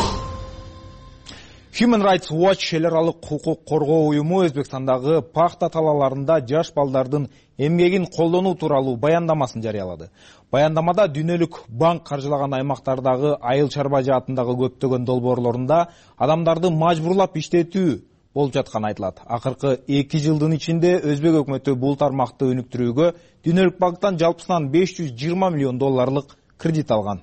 Human Rights Watch эл аралык укук коргоо уюму Өзбекстандагы пахта талааларында жаш балдардын эмгегин колдонуу тууралуу баяндамасын жарыялады. Баяндамада дүйнөлүк банк каржылаган аймактардагы айыл чарба жаатындагы көптөгөн долбоорлорунда адамдарды мажбурлап иштетүү болуп жатканы айтылат. Акыркы 2 жылдын ичинде Өзбек өкмөтү бул тармакты өнүктүрүүгө дүйнөлүк банктан жалпысынан $520 миллион кредит алган.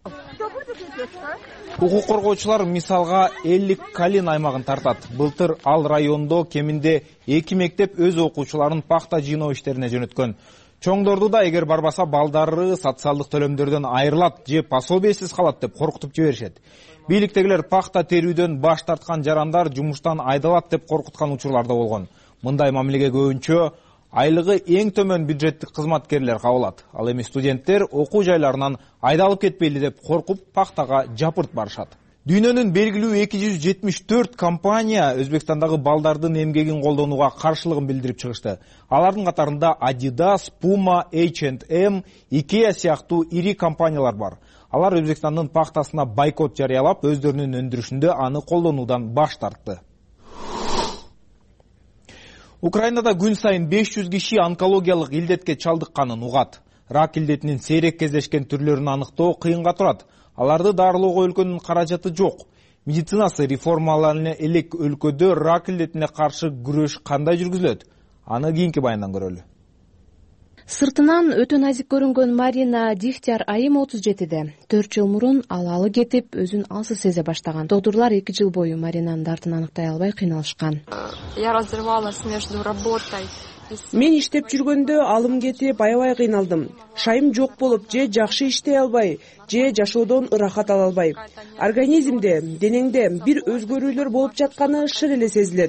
Укук коргоочулар мисалга Эллик Калин аймагын тартат. Былтыр ал райондо кеминде 2 мектеп өз окуучуларын пахта жыйноо иштерине жөнөткөн. Чоңдорду да эгер барбаса балдары социалдык төлөмдөрдөн айрылат же пособиесиз калат деп коркутуп жиберишет. Бийликтегилер пахта терүүдөн баш тарткан жарандар жумуштан айдалат деп коркуткан учурлар да болгон. Мындай мамилеге көбүнчө айлыгы эң төмөн бюджеттик кызматкерлер кабылат. Ал эми студенттер окуу жайларынан айдалып кетпейли деп коркуп пахтага жапырт барышат. Дүйнөнүн белгилүү 274 компания Өзбекстандагы балдардын эмгегин колдонууга каршылыгын билдирип чыгышты. Алардын катарында Adidas, Puma, H&M, IKEA сыяктуу ири компаниялар бар. Алар Өзбекстандын пахтасына бойкот жарыялап, өздөрүнүн өндүрүшүндө аны колдонуудан баш тартты. Украинада күн сайын 500 киши онкологиялык илдетке чалдыкканын угат. Рак илдетинин сейрек кездешкен түрлөрүн аныктоо кыйынга турат. Аларды дарылоого өлкөнүн каражаты жок. Медицинасы реформалана элек өлкөдө рак илдетине каршы күрөш кандай жүргүзүлөт? Аны кийинки баяндан көрөлү. Сыртынан өтө назик көрүнгөн Марина Дихтяр айым 37-де. 4 жыл мурун алалы кетип, өзүн алсыз сезе баштаган. Доктурлар 2 жыл бою Маринанын дартын аныктай албай кыйналышкан. Я разрывалась между работой. Мен иштеп жүргөндө алым кетип, аябай кыйналдым. Шайым жок болуп, же жакшы иштей албай, же жашоодон ырахат ала албай. Организмде, денеңде бир өзгөрүүлөр болуп жатканы шыр эле сезилет.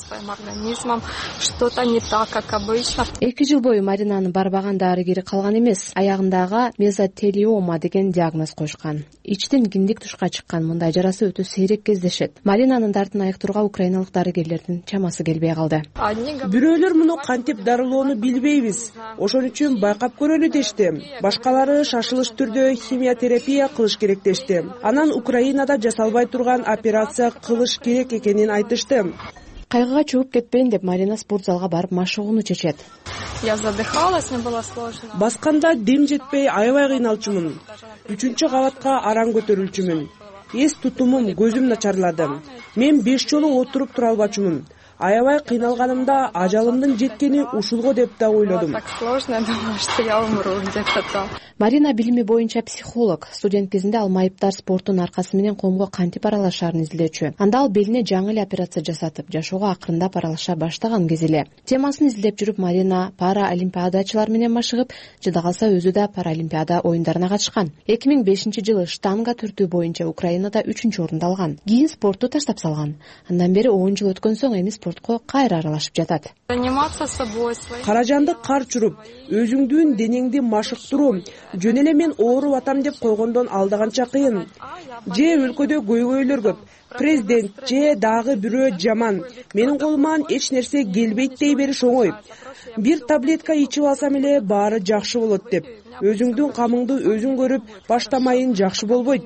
Что-то не так, как обычно. 2 жыл бою Маринанын барбаган дарыгери калган эмес. Аягындагы мезотелиома деген диагноз коюшкан. Ичтен киндик тушка чыккан. Мындай жарасы өтө сейрек кездешет. Маринанын дартын айыктырууга украиналык дарыгерлердин чамасы келбей калды. Бирөөлөр муну кантип дарылоону билбейбиз. Ошон үчүн байкап көрөлү дешти. Башкалары шашылыш түрдө химиотерапия кылыш керек дешти. Анан Украинада жасалбай турган операция кылыш керек экенин айтышты. Кайгыга чөгүп кетпейин деп Марина спортзалга барып машыгууну чечет. Я задыхалась, мне было сложно. Басканда дем жетпей аябай кыйналчумун. 3-чү кабатка аран көтөрүлчүмүн. Эс тутумум, көзүм начарлады. Мен 5 жолу отуруп тура албачумун. Аябай кыйналганымда ажалымдын жеткени ушулго деп да ойлодум. Так сложно, я думала, что я умру где-то там. Марина билими боюнча психолог. Студент кезинде ал майыптар спорттун аркасы менен коомго кантип аралашаарын изилдөөчү. Анда ал белине жаңы эле операция жасатып, жашоого акырындап аралаша баштаган кез эле. Темасын изилдеп жүрүп Марина параолимпиадачылар менен машыгып, жада калса өзү да параолимпиада оюндарына катышкан. 2005-жылы штанга түртүү боюнча Украинада 3-чү орунду алган. Кийин спортту таштап салган. Андан бери 10 жыл өткөн соң эми спортко кайра аралашып жатат. Заниматься собой своей. Каражанды кар чуруп, өзүңдүн денеңди машыктыруу, жөн эле мен ооруп атам деп койгондон алдаганча кыйын. Же өлкөдө көйгөйлөр көп. Президент же дагы бирөө жаман. Менин колуман эч нерсе келбейт дей бериш оңой. Бир таблетка ичип алсам эле баары жакшы болот деп. Өзүңдүн камыңды өзүң көрүп, баштамайын жакшы болбойт.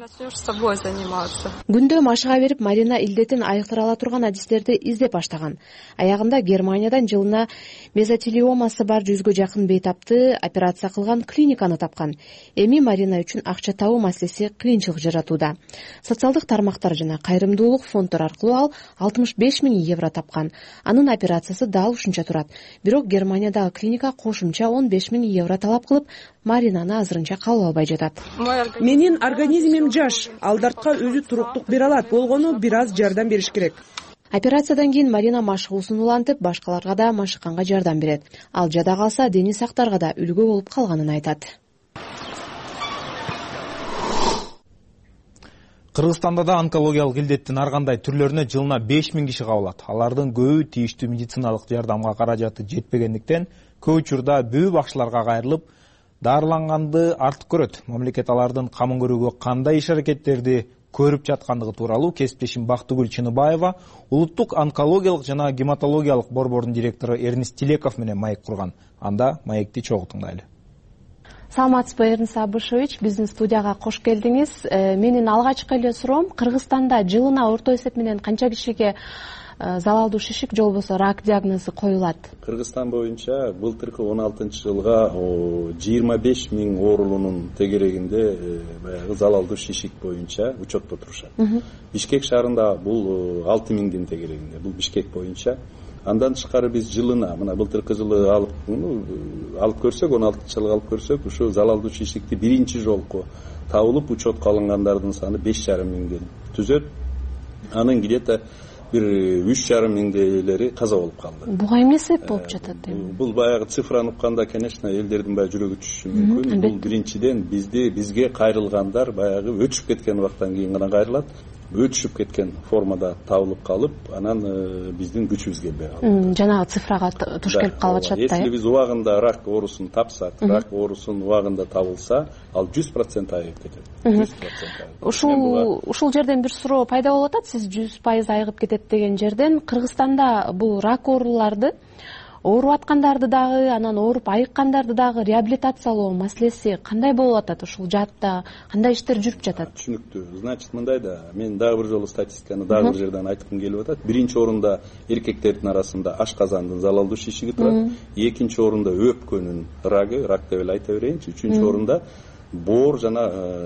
Күндө машыга берип, Марина илдетин айыктыра ала турган адистерди издеп баштаган. Аягында Германиядан жылына мезотелиомасы бар 100гө жакын бейтапты операция кылган клиниканы тапкан. Эми Марина үчүн акча табуу маселеси кыйынчылык жаратууда. Социалдык тармактар жана кайрымдуулук фонддор аркылуу ал 65 000 евро тапкан. Анын операциясы дал ушунча турат. Бирок Германиядагы клиника кошумча 15 000 евро талап кылып, Маринаны азырынча кабыл албай жатат. Менин организмим жаш, ал дартка өзү туруктук бере алат. Болгону бир аз жардам бериш керек. Операциядан кийин Марина машыгуусун улантып, башкаларга да машыкканга жардам берет. Ал жада калса, дени сактарга да үлгү болуп калганын айтат. Кыргызстанда да онкологиялык илдеттин ар кандай түрлөрүнө жылына 5000 киши кабылат. Алардын көбү тийиштүү медициналык жардамга каражаты жетпегендиктен көп учурда бүбү бакчыларга кайрылып, дарыланганды артык көрөт. Мамлекет алардын камын көрүүгө кандай иш-аракеттерди көрүп жаткандыгы тууралуу кесиптешим Бактыгүл Чыныбаева улуттук онкологиялык жана гематологиялык борбордун директору Эрнис Тилеков менен маек курган. Анда маекти чогуу тыңдайлы. Саламатсызбы, Эрнис Абышевич, биздин студияга кош келдиңиз. Менин алгачкы эле суроом, Кыргызстанда жылына орто эсеп менен канча кишиге залалдуу шишик же болбосо рак диагнозу коюлат? Кыргызстан боюнча былтыркы 16-жылга 25 000 оорулуунун тегерегинде баягы залалдуу шишик боюнча учетто турушат. Бишкек шаарында бул 6 000дин тегерегинде, бул Бишкек боюнча. Андан тышкары биз жылына, мына былтыркы жылы алып көрсөк, 16-жылга алып көрсөк, ушу залалдуу шишикти биринчи жолку табылып учетко алынгандардын саны 5,5 миңден түзөт. Анын где-то бир 3,5 миңдейлери каза болуп калды. Буга эмне себеп болуп жатат? Бул баягы цифраны укканда, конечно, элдердин баягы жүрөгү түшүшү мүмкүн. Бул биринчиден бизге кайрылгандар баягы өчүп кеткен убактан кийин гана кайрылат. Өтүшүп кеткен формада табылып калып, анан биздин күчүбүз келбей калды. Жанагы цифрага туш келип калып атышат да. Если биз убагында рак оорусун тапсак, рак оорусун убагында табылса, ал 100% айыгып кетет. 100%. Ушул жерден бир суроо пайда болуп атат. Сиз 100% айыгып кетет деген жерден Кыргызстанда бул рак ооруларды, ооруп аткандарды дагы, анан ооруп айыккандарды дагы реабилитациялоо маселеси кандай болуп атат? Ушул жаатта кандай иштер жүрүп жатат? Түшүнүктүү. Значит, мындай да, мен дагы бир жолу статистиканы дагы бир жерден айткым келип атат. Биринчи орунда эркектердин арасында ашказандын залалдуу шишиги турат. Экинчи орунда өпкөнүн рагы, рак деп эле айта берейинчи. Үчүнчү орунда боор жана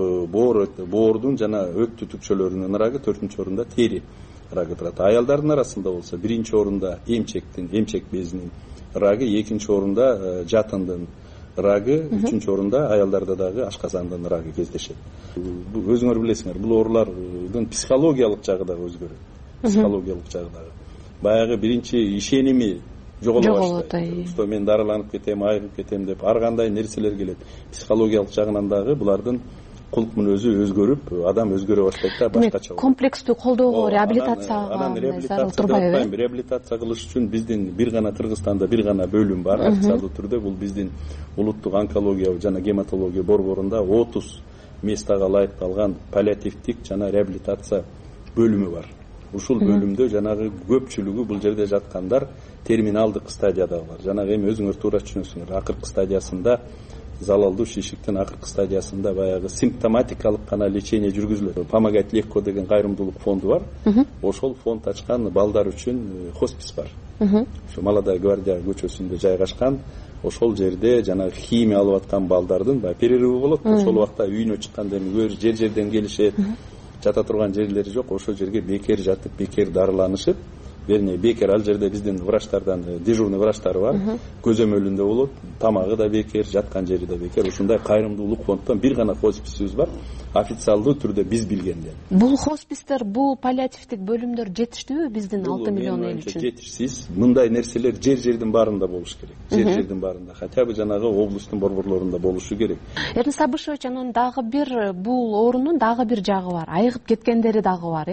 боордун жана өт түтүкчөлөрүнүн рагы, төртүнчү орунда тери рагы турат. Аялдардын арасында болсо биринчи орунда эмчек безинин рагы, экинчи орунда жатындын рагы, үчүнчү орунда аялдарда дагы ашказандын рагы кездешет. Өзүңөр билесиңер, бул оорулардын психологиялык жагы дагы өзгөрөт. Психологиялык жагы дагы. Баягы биринчи ишеними жоголо баштайт. Что мен дарыланып кетем, айыгып кетем деп ар кандай нерселер келет. Психологиялык жагынан дагы булардын кулк мүнөзү өзгөрүп, адам өзгөрө баштайт да, башкача. Комплекстүү колдоого, реабилитацияга зарыл. Реабилитация кылыш үчүн биздин бир гана Кыргызстанда бир гана бөлүм бар, официалдуу түрдө. Бул биздин улуттук онкология жана гематология борборунда 30 местага ылайыкталган паллиативдик жана реабилитация бөлүмү бар. Ушул бөлүмдө жанагы көпчүлүгү бул жерде жаткандар терминалдык стадиядагылар. Жанагы эми өзүңөр туура түшүнөсүңөр. Акыркы стадиясында, залалдуу шишиктин акыркы стадиясында баягы симптоматикалык гана лечение жүргүзүлөт. Помогать легко деген кайрымдуулук фонду бар. Ошол фонд ачкан балдар үчүн хоспис бар. Ошо Молодая гвардия көчөсүндө жайгашкан. Ошол жерде жанагы химия алып аткан балдардын баягы перерывы болот. Ошол убакта үйүнө чыкканда эми жер-жерден келишет. Жата турган жерлери жок, ошол жерге бекер жатып, бекер дарыланышып, вернее, бекер ал жерде биздин врачтардан дежурный врачтары бар, көзөмөлүндө болот, тамагы да бекер, жаткан жери да бекер. Ушундай кайрымдуулук фонддон бир гана хосписибиз бар, официалдуу түрдө биз билгенде. Бул хоспистер, бул паллиативдик бөлүмдөр жетиштүүбү биздин 6 миллион эл үчүн? Жетишсиз. Мындай нерселер жер-жердин баарында болуш керек. Жер-жердин баарында, хотя бы жанагы областтын борборлорунда болушу керек. Эрнис Абышевич, анан дагы бир бул оорунун дагы бир жагы бар. Айыгып кеткендери дагы бар,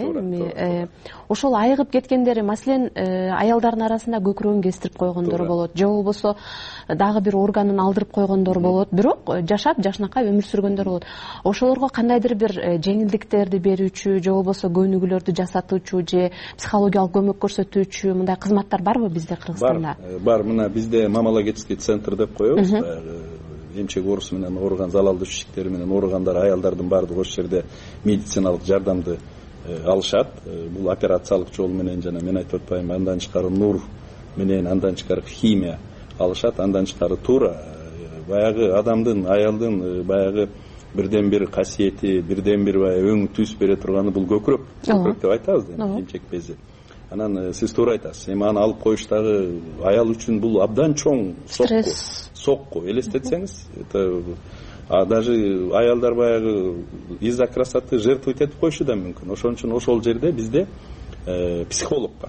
Ошол айыгып кеткендери, маселен, аялдардын арасында көкүрөгүн кестирип койгондор болот, же болбосо дагы бир органын алдырып койгондор болот, бирок жашап жашынакай өмүр сүргөндөр болот. Ошолорго кандайдыр бир жеңилдиктерди берүүчү, же болбосо көнүгүүлөрдү жасатуучу, же психологиялык көмөк көрсөтүүчү мындай кызматтар барбы бизде Кыргызстанда? Бар. Мына бизде маммологический центр деп коебуз. Эмчек оорусу менен ооруган, залалдуу шишиктери менен ооругандар, аялдардын баардыгы ошол жерде медициналык жардамды алышат. Бул операциялык жол менен жана мен айтып атпайм, андан тышкары нур менен, андан тышкары химия алышат, андан тышкары туура баягы адамдын, аялдын баягы бирден бир касиети, бирден бир өң түз бере турганы бул көкүрөк. Көкүрөк деп айтабыз да, эмчек бези. Анан сиз туура айтасыз. Эми аны алып коюштагы аял үчүн бул абдан чоң сокку. Элестетсеңиз, это даже аялдар баягы из-за красоты жертвовать этип коюшу да мүмкүн. Ошон үчүн ошол жерде бизде психолог бар.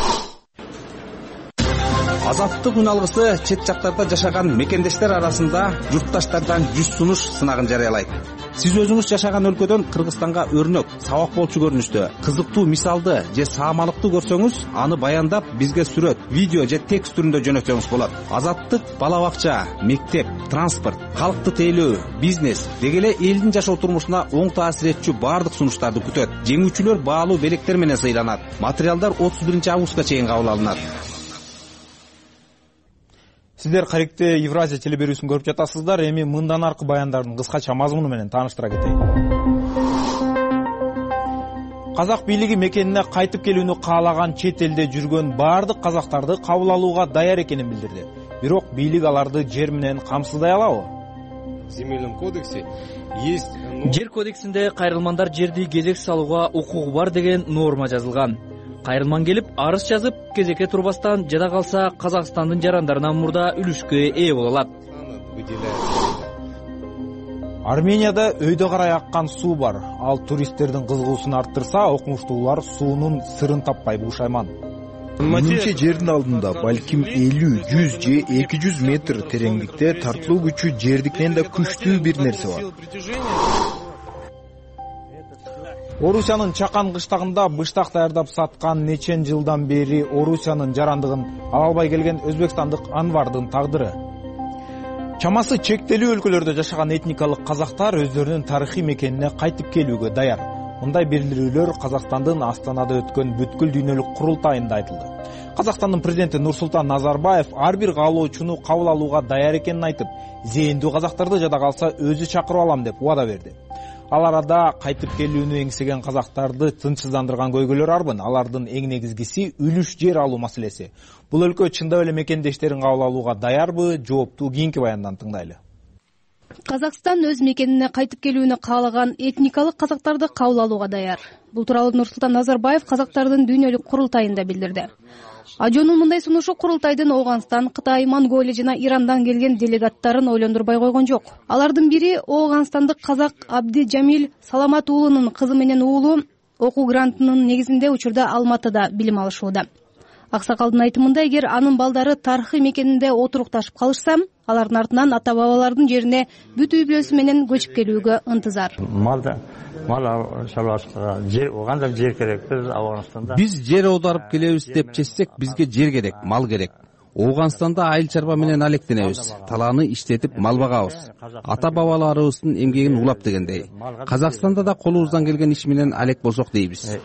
Азаттык үн алгысы чет жактарда жашаган мекендештер арасында журтташтардан 100 сунуш сынагын жарыялайт. сиз өзүңүз жашаган өлкөдөн Кыргызстанга өрнөк, сабак болчу көрүнүштө кызыктуу мисалды же саамалыкты көрсөңүз, аны баяндап бизге сүрөт, видео же текст түрүндө жөнөтсөңүз болот. Азаттык бала бакча, мектеп, транспорт, калкты тейлөө, бизнес деги эле элдин жашоо турмушуна оң таасир этчү баардык сунуштарды күтөт. Жеңүүчүлөр баалуу белектер менен сыйланат. Материалдар 31-августка чейин кабыл алынат. Сиздер кариктүү Евразия телеберүүсүн көрүп жатасыздар. Эми мындан аркы баяндардын кыскача мазмуну менен тааныштыра кетейин. Казак бийлиги мекенине кайтып келүүнү каалаган чет элде жүргөн баардык казактарды кабыл алууга даяр экенин билдирди. Бирок бийлик аларды жер менен камсыздай алабы? Земельном кодексе есть... Жер кодексинде кайрылмандар жерди кезек салууга укугу бар деген норма жазылган. Кайрылман келип арыз жазып, кезекке турбастан жада калса Казакстандын жарандарынан мурда үлүшкө ээ боло алат. Арменияда өйдө карай аккан суу бар. Ал туристтердин кызыгуусун арттырса, окумуштуулар суунун сырын таппай бушайман. Менимче жердин алдында балким 50, 100 же 200 метр тереңдикте тартылуу күчү жердикинен да күчтүү бир нерсе бар. Орусиянын Чакан кыштагында быштак даярдап саткан нечен жылдан бери Орусиянын жарандыгын ала албай келген өзбекстандык Анвардын тагдыры. Чамасы чектелүү өлкөлөрдө жашаган этникалык казактар өздөрүнүн тарыхый мекенине кайтып келүүгө даяр. Мындай билдирүүлөр Казакстандын Астанада өткөн бүткүл дүйнөлүк курултайында айтылды. Казакстандын президенти Нурсултан Назарбаев ар бир каалоочуну кабыл алууга даяр экенин айтып, зээндүү казактарды жада калса өзү чакырып алам деп убада берди. Ал арада кайтып келүүнү эңсеген казактарды тынчсыздандырган көйгөйлөр арбын. Алардын эң негизгиси үлүш жер алуу маселеси. Бул өлкө чындап эле мекендештерин кабыл алууга даярбы? Жоопту кийинки баяндан тыңдайлы. Казакстан өз мекенине кайтып келүүнү каалаган этникалык казактарды кабыл алууга даяр. Бул тууралуу Нурсултан Назарбаев казактардын дүйнөлүк курултайында билдирди. Ажонун мындай сунушу курултайдын Ооганстан, Кытай, Монголия жана Ирандан келген делегаттарын ойлондурбай койгон жок. Алардын бири ооганстандык казак Абди Жамил Саламат уулунун кызы менен уулу окуу грантынын негизинде учурда Алматыда билим алышууда. Аксакалдын айтымында, эгер анын балдары тарыхый мекенинде отурукташып калышса, алардын артынан ата-бабалардын жерине бүт үй бүлөсү менен көчүп келүүгө ынтызар. Мал шаруашылыгы, кандай жер керек биз Афганстанда? Биз жер аударып келебиз деп чечсек, бизге жер керек, мал керек. Ооганстанда айыл чарба менен алектенебиз, талааны иштетип мал багабыз. Ата-бабаларыбыздын эмгегин улап дегендей. Казакстанда да колубуздан келген иш менен алек болсок дейбиз.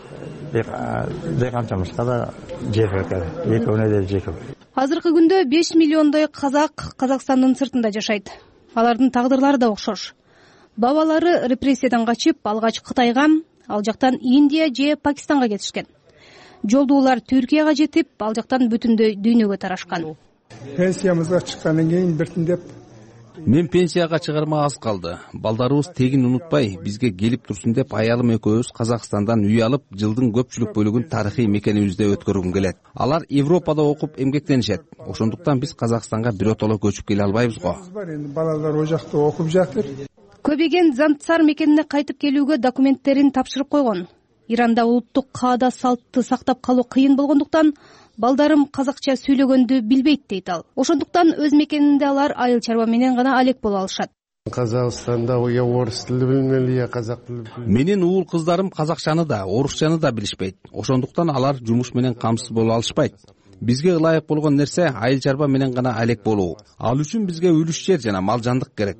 Деканчамызга да жер керек, экөөнө да жер керек. Азыркы күндө 5 миллиондой казак Казакстандын сыртында жашайт. Алардын тагдырлары да окшош. Бабалары репрессиядан качып, алгач Кытайга, ал жактан Индия же Пакистанга кетишкен. Жолдо улар Түркияга жетип, ал жактан бүтүндөй дүйнөгө тарашкан. Пенсиямызга чыккандан кийин биртиндеп мен пенсияга чыгарма аз калды. Балдарыбыз тегин унутпай, бизге келип турсун деп аялым экөөбүз Казакстандан үй алып, жылдын көпчүлүк бөлүгүн тарыхый мекенибизде өткөргүм келет. Алар Европада окуп эмгектенишет. Ошондуктан биз Казакстанга биротоло көчүп келе албайбыз го. Балалар о жакта окуп жатыр. Көбеген Занцар мекенине кайтып келүүгө документтерин тапшырып койгон. Иранда улуттук каада салтты сактап калуу кыйын болгондуктан балдарым казакча сүйлөгөндү билбейт дейт ал. Ошондуктан өз мекенинде алар айыл чарба менен гана алек боло алышат. Казакстанда я орус тили билмели, я казак тили билмели. Менин уул кыздарым казакчаны да, орусчаны да билишпейт. Ошондуктан алар жумуш менен камсыз боло алышпайт. Бизге ылайык болгон нерсе айыл чарба менен гана алек болуу. Ал үчүн бизге үлүш жер жана мал жандык керек.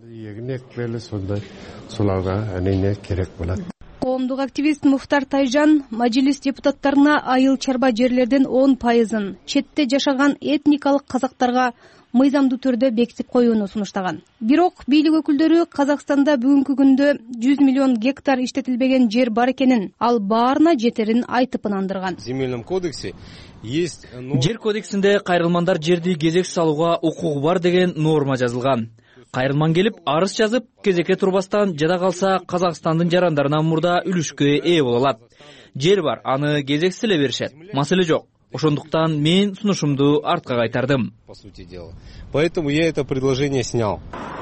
Сондай суларга анене керек болот. Коомдук активист Муфтар Тайжан мажлис депутаттарына айыл чарба жерлердин 10%-ын четте жашаган этникалык казактарга мыйзамдуу түрдө бекитип коюуну сунуштаган. Бирок бийлик өкүлдөрү Казакстанда бүгүнкү күндө 100 миллион гектар иштетилбеген жер бар экенин, ал баарына жетерин айтып ынандырган. В земельном кодексе есть... Жер кодексинде кайрылмандар жерди кезек салууга укугу бар деген норма жазылган. Кайрылман келип арыз жазып, кезекке турбастан жада калса Казакстандын жарандарынан мурда үлүшкө ээ боло алат. Жер бар, аны кезексиз эле беришет. Маселе жок. Ошондуктан мен сунушумду артка кайтардым. По сути дела. Поэтому я это предложение снял.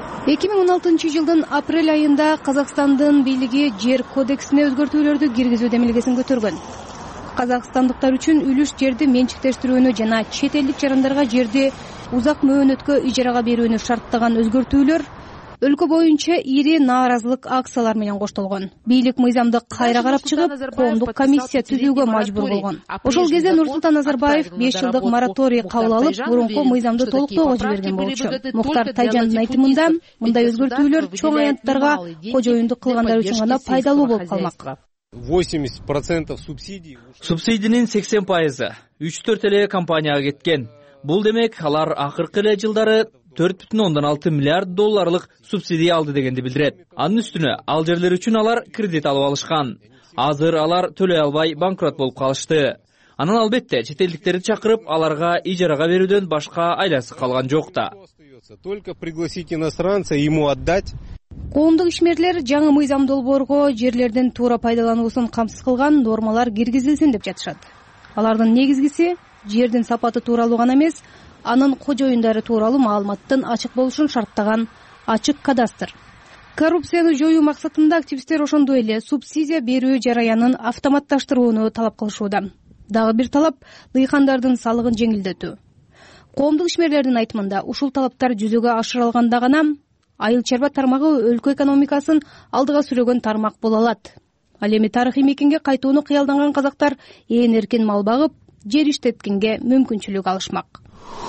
2016 жылдын апрель айында Казакстандын бийлиги жер кодексине өзгөртүүлөрдү киргизүү демилгесин көтөргөн. Казакстандыктар үчүн үлүш жерди менчиктештирүүнү жана чет элдик жарандарга жерди узак мөөнөткө ижарага берүүнү шарттаган өзгөртүүлөр Өлкө боюнча ири нааразылык акциялар менен коштолгон. Бийлик мыйзамды кайра карап чыгып, коомдук комиссия түзүүгө мажбур болгон. Ошол кезде Нурсултан Назарбаев 5 жылдык мораторий кабыл алып, мурунку мыйзамды толуктоого жиберген болчу. Муктар Тайжандын айтымында, мындай өзгөртүүлөр чоң аянттарга кожоюндук кылгандар үчүн гана пайдалуу болуп калмак. 80% субсидий. Субсидинин 80% 3-4 эле компанияга кеткен. Бул демек алар акыркы эле жылдары 4,6 миллиард долларлык субсидия алды дегенди билдирет. Анын үстүнө ал жерлер үчүн алар кредит алып алышкан. Азыр алар төлөй албай банкрот болуп калышты. Анан албетте чет элдиктерди чакырып, аларга ижарага берүүдөн башка айласы калган жок да. Только пригласить иностранца и ему отдать. Коомдук ишмерлер жаңы мыйзам долбоорго жерлердин туура пайдалануусун камсыз кылган нормалар киргизилсин деп жатышат. Алардын негизгиси жердин сапаты тууралуу гана эмес, анын кожоюндары тууралуу маалыматтын ачык болушун шарттаган ачык кадастр. Коррупцияны жоюу максатында активисттер ошондой эле субсидия берүү жараянын автоматташтырууну талап кылышууда. Дагы бир талап дыйкандардын салыгын жеңилдетүү. Коомдук ишмерлердин айтымында ушул талаптар жүзөгө ашырылганда гана айыл чарба тармагы өлкө экономикасын алдыга сүрөгөн тармак боло алат. Ал эми тарыхый мекенге кайтууну кыялданган казактар ээн эркин мал багып, жер иштеткенге мүмкүнчүлүк алышмак.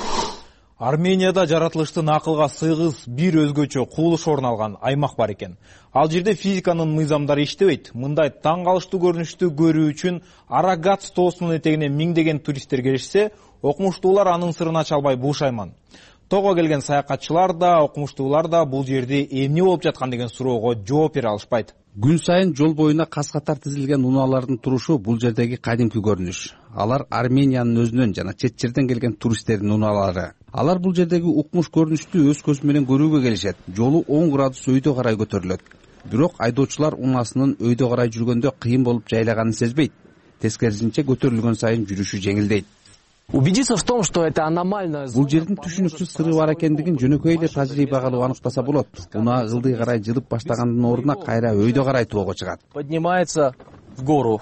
Арменияда жаратылыштын акылга сыйгыз бир өзгөчө кубулуш орун алган аймак бар экен. Ал жерде физиканын мыйзамдары иштебейт. Мындай таң калыштуу көрүнүштү көрүү үчүн Арагат тоосунун этегине миңдеген туристтер келишсе, окумуштуулар анын сырын ача албай бушайман. Того келген саякатчылар да, окумуштуулар да бул жерде эмне болуп жаткан деген суроого жооп бере алышпайт. Күн сайын жол боюна кас-катар тизилген унаалардын турушу бул жердеги кадимки көрүнүш. Алар Армениянын өзүнөн жана чет жерден келген туристтердин унаалары. Алар бул жердеги укмуш көрүнүштү өз көзү менен көрүүгө келишет. Жолу 10 градус өйдө карай көтөрүлөт. Бирок айдоочулар унаасынын өйдө карай жүргөндө кыйын болуп жайлаганын сезбейт. Тескерисинче көтөрүлгөн сайын жүрүшү жеңилдейт. Убедиться в том, что это аномально. Бул жердин түшүнүксүз сыры бар экендигин жөнөкөй эле тажрыйба кылып аныктаса болот. Унаа ылдый карай жылып баштагандын ордуна кайра өйдө карай тоого чыгат. Поднимается в гору.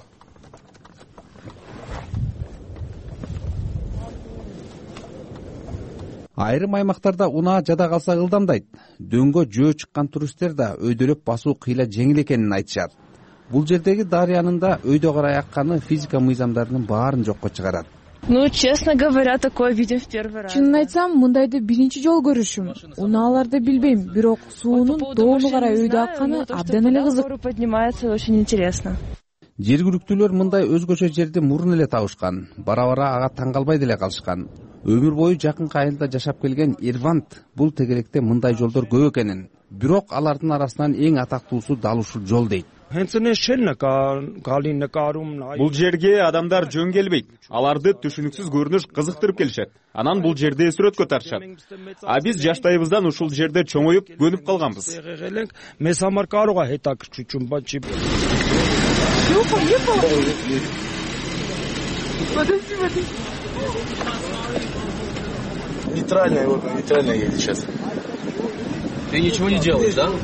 Айрым аймактарда унаа жада калса ылдамдайт. Дөңгө жөө чыккан туристтер да өйдөлөп басуу кыйла жеңил экенин айтышат. Бул жердеги дарыянын да өйдө карай акканы физика мыйзамдарынын баарын жокко чыгарат. Ну, честно говоря, такое видим в первый раз. Чынын айтсам, мындайды биринчи жолу көрүшүм. Унааларды билбейм, бирок суунун доону карай өйдө акканы абдан эле кызык. Поднимается очень интересно. Жергиликтүүлөр мындай өзгөчө жерди мурун эле табышкан. Бара-бара ага таң калбай деле калышкан. Өмүр бою жакынкы айылда жашап келген Ирвант бул тегелекте мындай жолдор көп экенин, бирок алардын арасынан эң атактуусу дал ушул жол дейт. Бул жерге адамдар жөн келбейт. Аларды түшүнүксүз көрүнүш кызыктырып келишет. Анан бул жерде сүрөткө тартышат. А биз жаштайыбыздан ушул жерде чоңоюп, көнүп калганбыз. Нейтральная едет сейчас. Ты ничего не делаешь, да?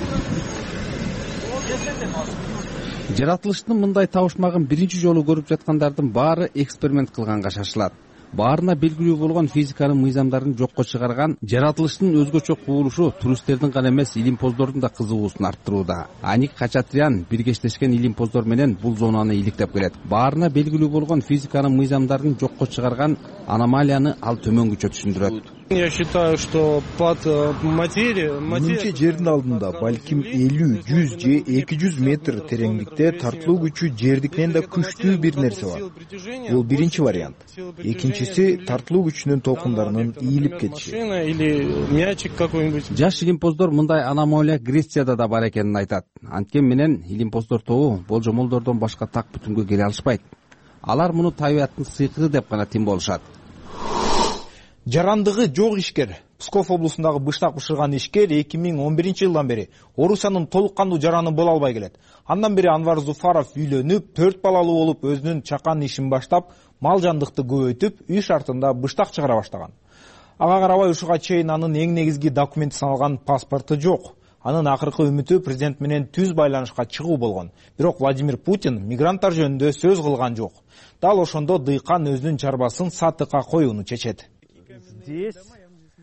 Жаратылыштын мындай табышмагын биринчи жолу көрүп жаткандардын баары эксперимент кылганга шашылат. Баарына белгилүү болгон физиканын мыйзамдарын жокко чыгарган жаратылыштын өзгөчө кубулушу туристтердин гана эмес илимпоздордун да кызыгуусун арттырууда. Аник Хачатрян биргештешкен илимпоздор менен бул зонаны иликтеп келет. Баарына белгилүү болгон физиканын мыйзамдарын жокко чыгарган аномалияны ал төмөнгүчө түшүндүрөт. Я считаю, что под материя... Менимче жердин алдында балким 50, 100 же 200 метр тереңдикте тартылуу күчү жердикинен да күчтүү бир нерсе бар. Бул биринчи вариант. Экинчиси тартылуу күчүнүн толкундарынын ийилип кетиши. Или мячик какой-нибудь. Жаш илимпоздор мындай аномалия Грецияда да бар экенин айтат. Анткени менен илимпоздор тобу болжомолдордон башка так бүтүнгө келе алышпайт. Алар муну табиаттын сыйкыгы деп гана тим болушат. Жарандыгы жок ишкер. Псков облусундагы быштак бышырган ишкер 2011-жылдан бери Орусиянын толук кандуу жараны боло албай келет. Андан бери Анвар Зуфаров үйлөнүп, 4 балалуу болуп, өзүнүн чакан ишин баштап, мал жандыкты көбөйтүп, үй шартында быштак чыгара баштаган. Ага карабай ушуга чейин анын эң негизги документи саналган паспорту жок. Анын акыркы үмүтү президент менен түз байланышка чыгуу болгон. Бирок Владимир Путин мигранттар жөнүндө сөз кылган жок. Дал ошондо дыйкан өзүнүн чарбасын сатыкка коюуну чечет.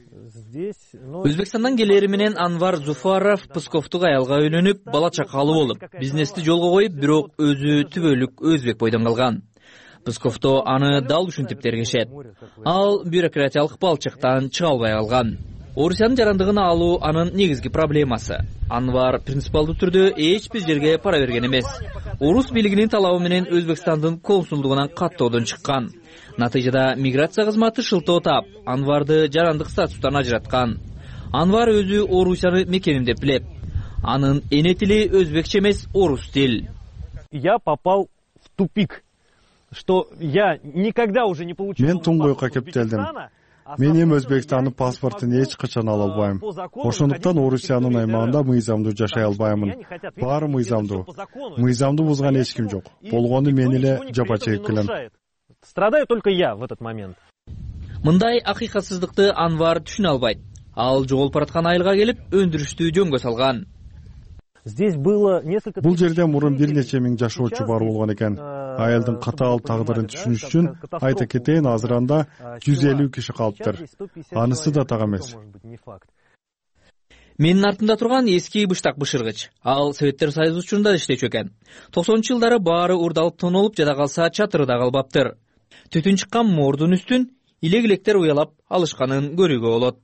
Өзбекстандан келери менен Анвар Зуфаров Псковдук аялга үйлөнүп, бала чакалуу болуп, бизнести жолго коюп, бирок өзү түбөлүк өзбек бойдон калган. Псковдо аны дал ушинтип тергешет. Ал бюрократиялык балчыктан чыга албай калган. Орусиянын жарандыгын алуу анын негизги проблемасы. Анвар принципиалдуу түрдө эч бир жерге пара берген эмес. Орус бийлигинин талабы менен Өзбекстандын консулдугунан каттоодон чыккан. Натыйжада миграция кызматы шылтоо таап, Анварды жарандык статустан ажыраткан. Анвар өзү Орусияны мекеним деп билет. Анын эне тили өзбекче эмес, орус тил. Я попал в тупик, что я никогда уже не получил. Мен туңгуйга кептелдим. Мен эми Өзбекстандын паспортун эч качан ала албайм. Ошондуктан Орусиянын аймагында мыйзамдуу жашай албаймын. Баары мыйзамдуу. Мыйзамды бузган эч ким жок. Болгону мен эле жапа чегип келем. Страдаю только я в этот момент. Мындай акыйкатсыздыкты Анвар түшүнө албайт. Ал жоголуп бараткан айылга келип, өндүрүштү жөнгө салган. Бул жерде мурун бир нече миң жашоочу бар болгон экен. Айылдын катаал тагдырын түшүнүш үчүн айта кетейин, азыр анда 150 киши калыптыр. Анысы да так эмес. Менин артымда турган эски быштак бышыргыч. Ал Советтер Союзу учурунда иштечү экен. 90-жылдары баары урдалып тонулуп, жада калса чатыры да калбаптыр. Түтүн чыккан мордун үстүн илек-илектер уялап алышканын көрүүгө болот.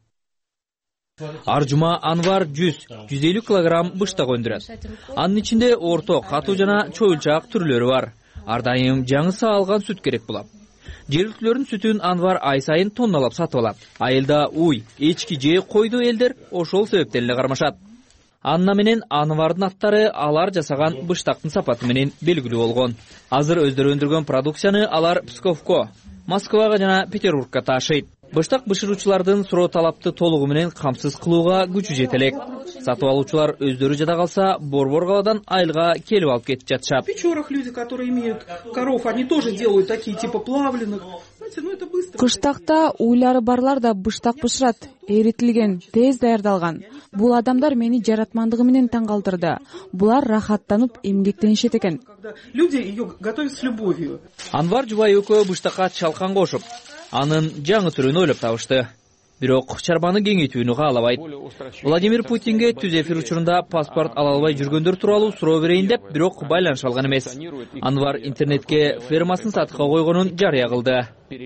Ар жума Анвар 100-150 килограмм быштак өндүрөт. Анын ичинде орто, катуу жана чоюлчаак түрлөрү бар. Ар дайым жаңы саалган сүт керек болот. Жергиликтүүлөрдүн сүтүн Анвар ай сайын тонналап сатып алат. Айылда уй, эчки же койду элдер ошол себептен эле кармашат. Анна менен Анвардын аттары алар жасаган быштактын сапаты менен белгилүү болгон. Азыр өздөрү өндүргөн продукцияны алар Псковко, Москвага жана Петербургка таашыйт. Быштак бышыруучулардын суроо талапты толугу менен камсыз кылууга күчү жете элек. Сатып алуучулар өздөрү жада калса борбор каладан айылга келип алып кетип жатышат. В Печорах люди, которые имеют коров, они тоже делают такие типа плавленых. Кыштакта уйлары барлар да быштак бышырат, эритилген, тез даярдалган. Бул адамдар мени жаратмандыгы менен таң калтырды. Булар рахаттанып эмгектенишет экен. Люди ее готовят с любовью. Анвар жубай экөө быштакка чалкан кошуп, анын жаңы түрүн ойлоп табышты. Бирок чарбаны кеңейтүүнү каалабайт. Владимир Путинге түз эфир учурунда паспорт ала албай жүргөндөр тууралуу суроо берейин деп, бирок байланыша алган эмес. Анвар интернетке фермасын сатыкка койгонун жарыя кылды.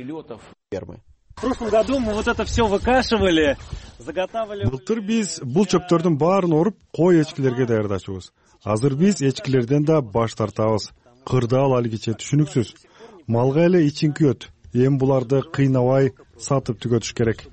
В прошлом году мы вот это все выкашивали, заготавливали. Былтыр биз бул чөптөрдүн баарын оруп, кой эчкилерге даярдачубуз. Азыр биз эчкилерден да баш тартабыз. Кырдаал алгиче түшүнүксүз. Малга эле ичин күйөт. Эми буларды кыйнабай сатып түгөтүш керек.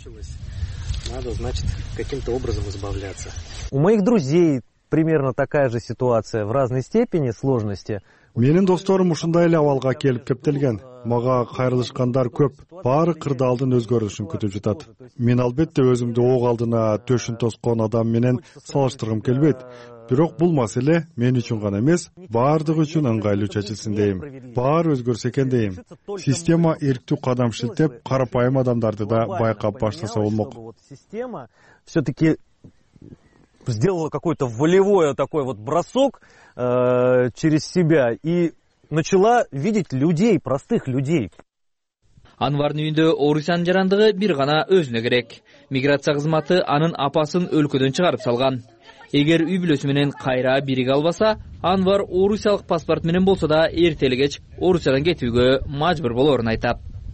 Надо, значит, каким-то образом избавляться. У моих друзей примерно такая же ситуация в разной степени сложности. Менин досторум ушундай эле абалга келип кептелген. Мага кайрылышкандар көп. Баары кырдаалдын өзгөрүшүн күтүп жатат. Мен албетте өзүмдү ок алдына төшүн тоскон адам менен салыштыргым келбейт. Бирок бул маселе мен үчүн гана эмес, баардыгы үчүн ыңгайлуу чечилсин дейм. Баары өзгөрсө экен дейм. Система эрктүү кадам шилтеп, карапайым адамдарды да байкап баштаса болмок. Система все-таки сделала какой-то волевой такой вот бросок через себя и начала видеть людей, простых людей. Анвардын үйүндө Орусиянын жарандыгы бир гана өзүнө керек. Миграция кызматы анын апасын өлкөдөн чыгарып салган. Эгер үй бүлөсү менен кайра бириге албаса, Анвар орусиялык паспорт менен болсо да эртели кеч Орусиядан кетүүгө мажбур болоорун айтат.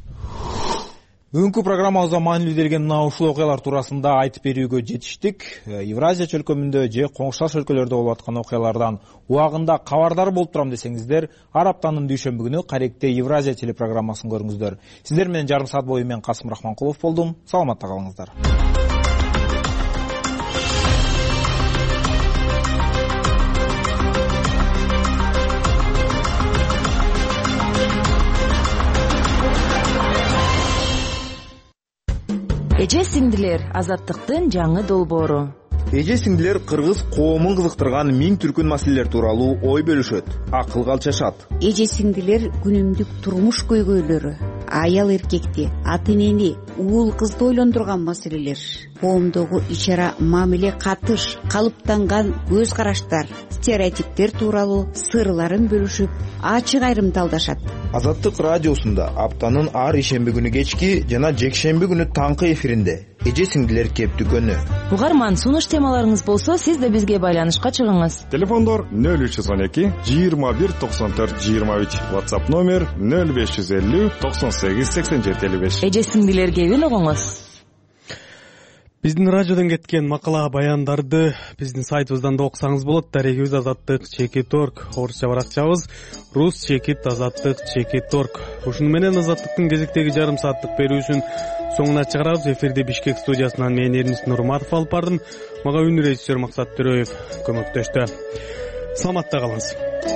Бүгүнкү программабызда маанилүү делген мына ушул окуялар туурасында айтып берүүгө жетиштик. Евразия чөлкөмүндө же коңшулаш өлкөлөрдө болуп аткан окуялардан убагында кабардар болуп турам десеңиздер, ар аптанын дүйшөмбү күнү Каректе Евразия телепрограммасын көрүңүздөр. Сиздер менен жарым саат бою мен Касым Рахманкулов болдум. Саламатта калыңыздар. Эже сиңдилер, азаттыктын жаңы долбоору. Эже сиңдилер кыргыз коомун кызыктырган миң түркүн маселелер тууралуу ой бөлүшөт, акыл калчашат. Эже сиңдилер күнүмдүк турмуш көйгөйлөрү, аял эркекти, ата энени, уул кызды ойлондурган маселелер, коомдогу ич ара мамиле катыш, калыптанган көз караштар, стереотиптер тууралуу сырларын бөлүшүп ачык айрымдалдашат. Азаттык радиосунда аптанын ар ишемби күнү кечки жана жекшемби күнү таңкы эфиринде эже сиңдилер кеп дүкөнү. Угарман, сунуш темаларыңыз болсо, сиз да бизге байланышка чыгыңыз. Телефондор 0312 21 94 23, WhatsApp номер 0550 98 87 55. Эже сиңдилерге үн угуңуз. Биздин радиодон кеткен макала баяндарды биздин сайтыбыздан да окусаңыз болот. Дарегибиз azattik.org, орусча баракчабыз rus.azattik.org. Ушуну менен Азаттыктын кезектеги жарым сааттык берүүсүн соңуна чыгарабыз. Эфирде Бишкек студиясынан мен Эрнис Нурматов алып бардым. Мага үн режиссер Максат Төрөев көмөктөштү. Саламатта калыңыз.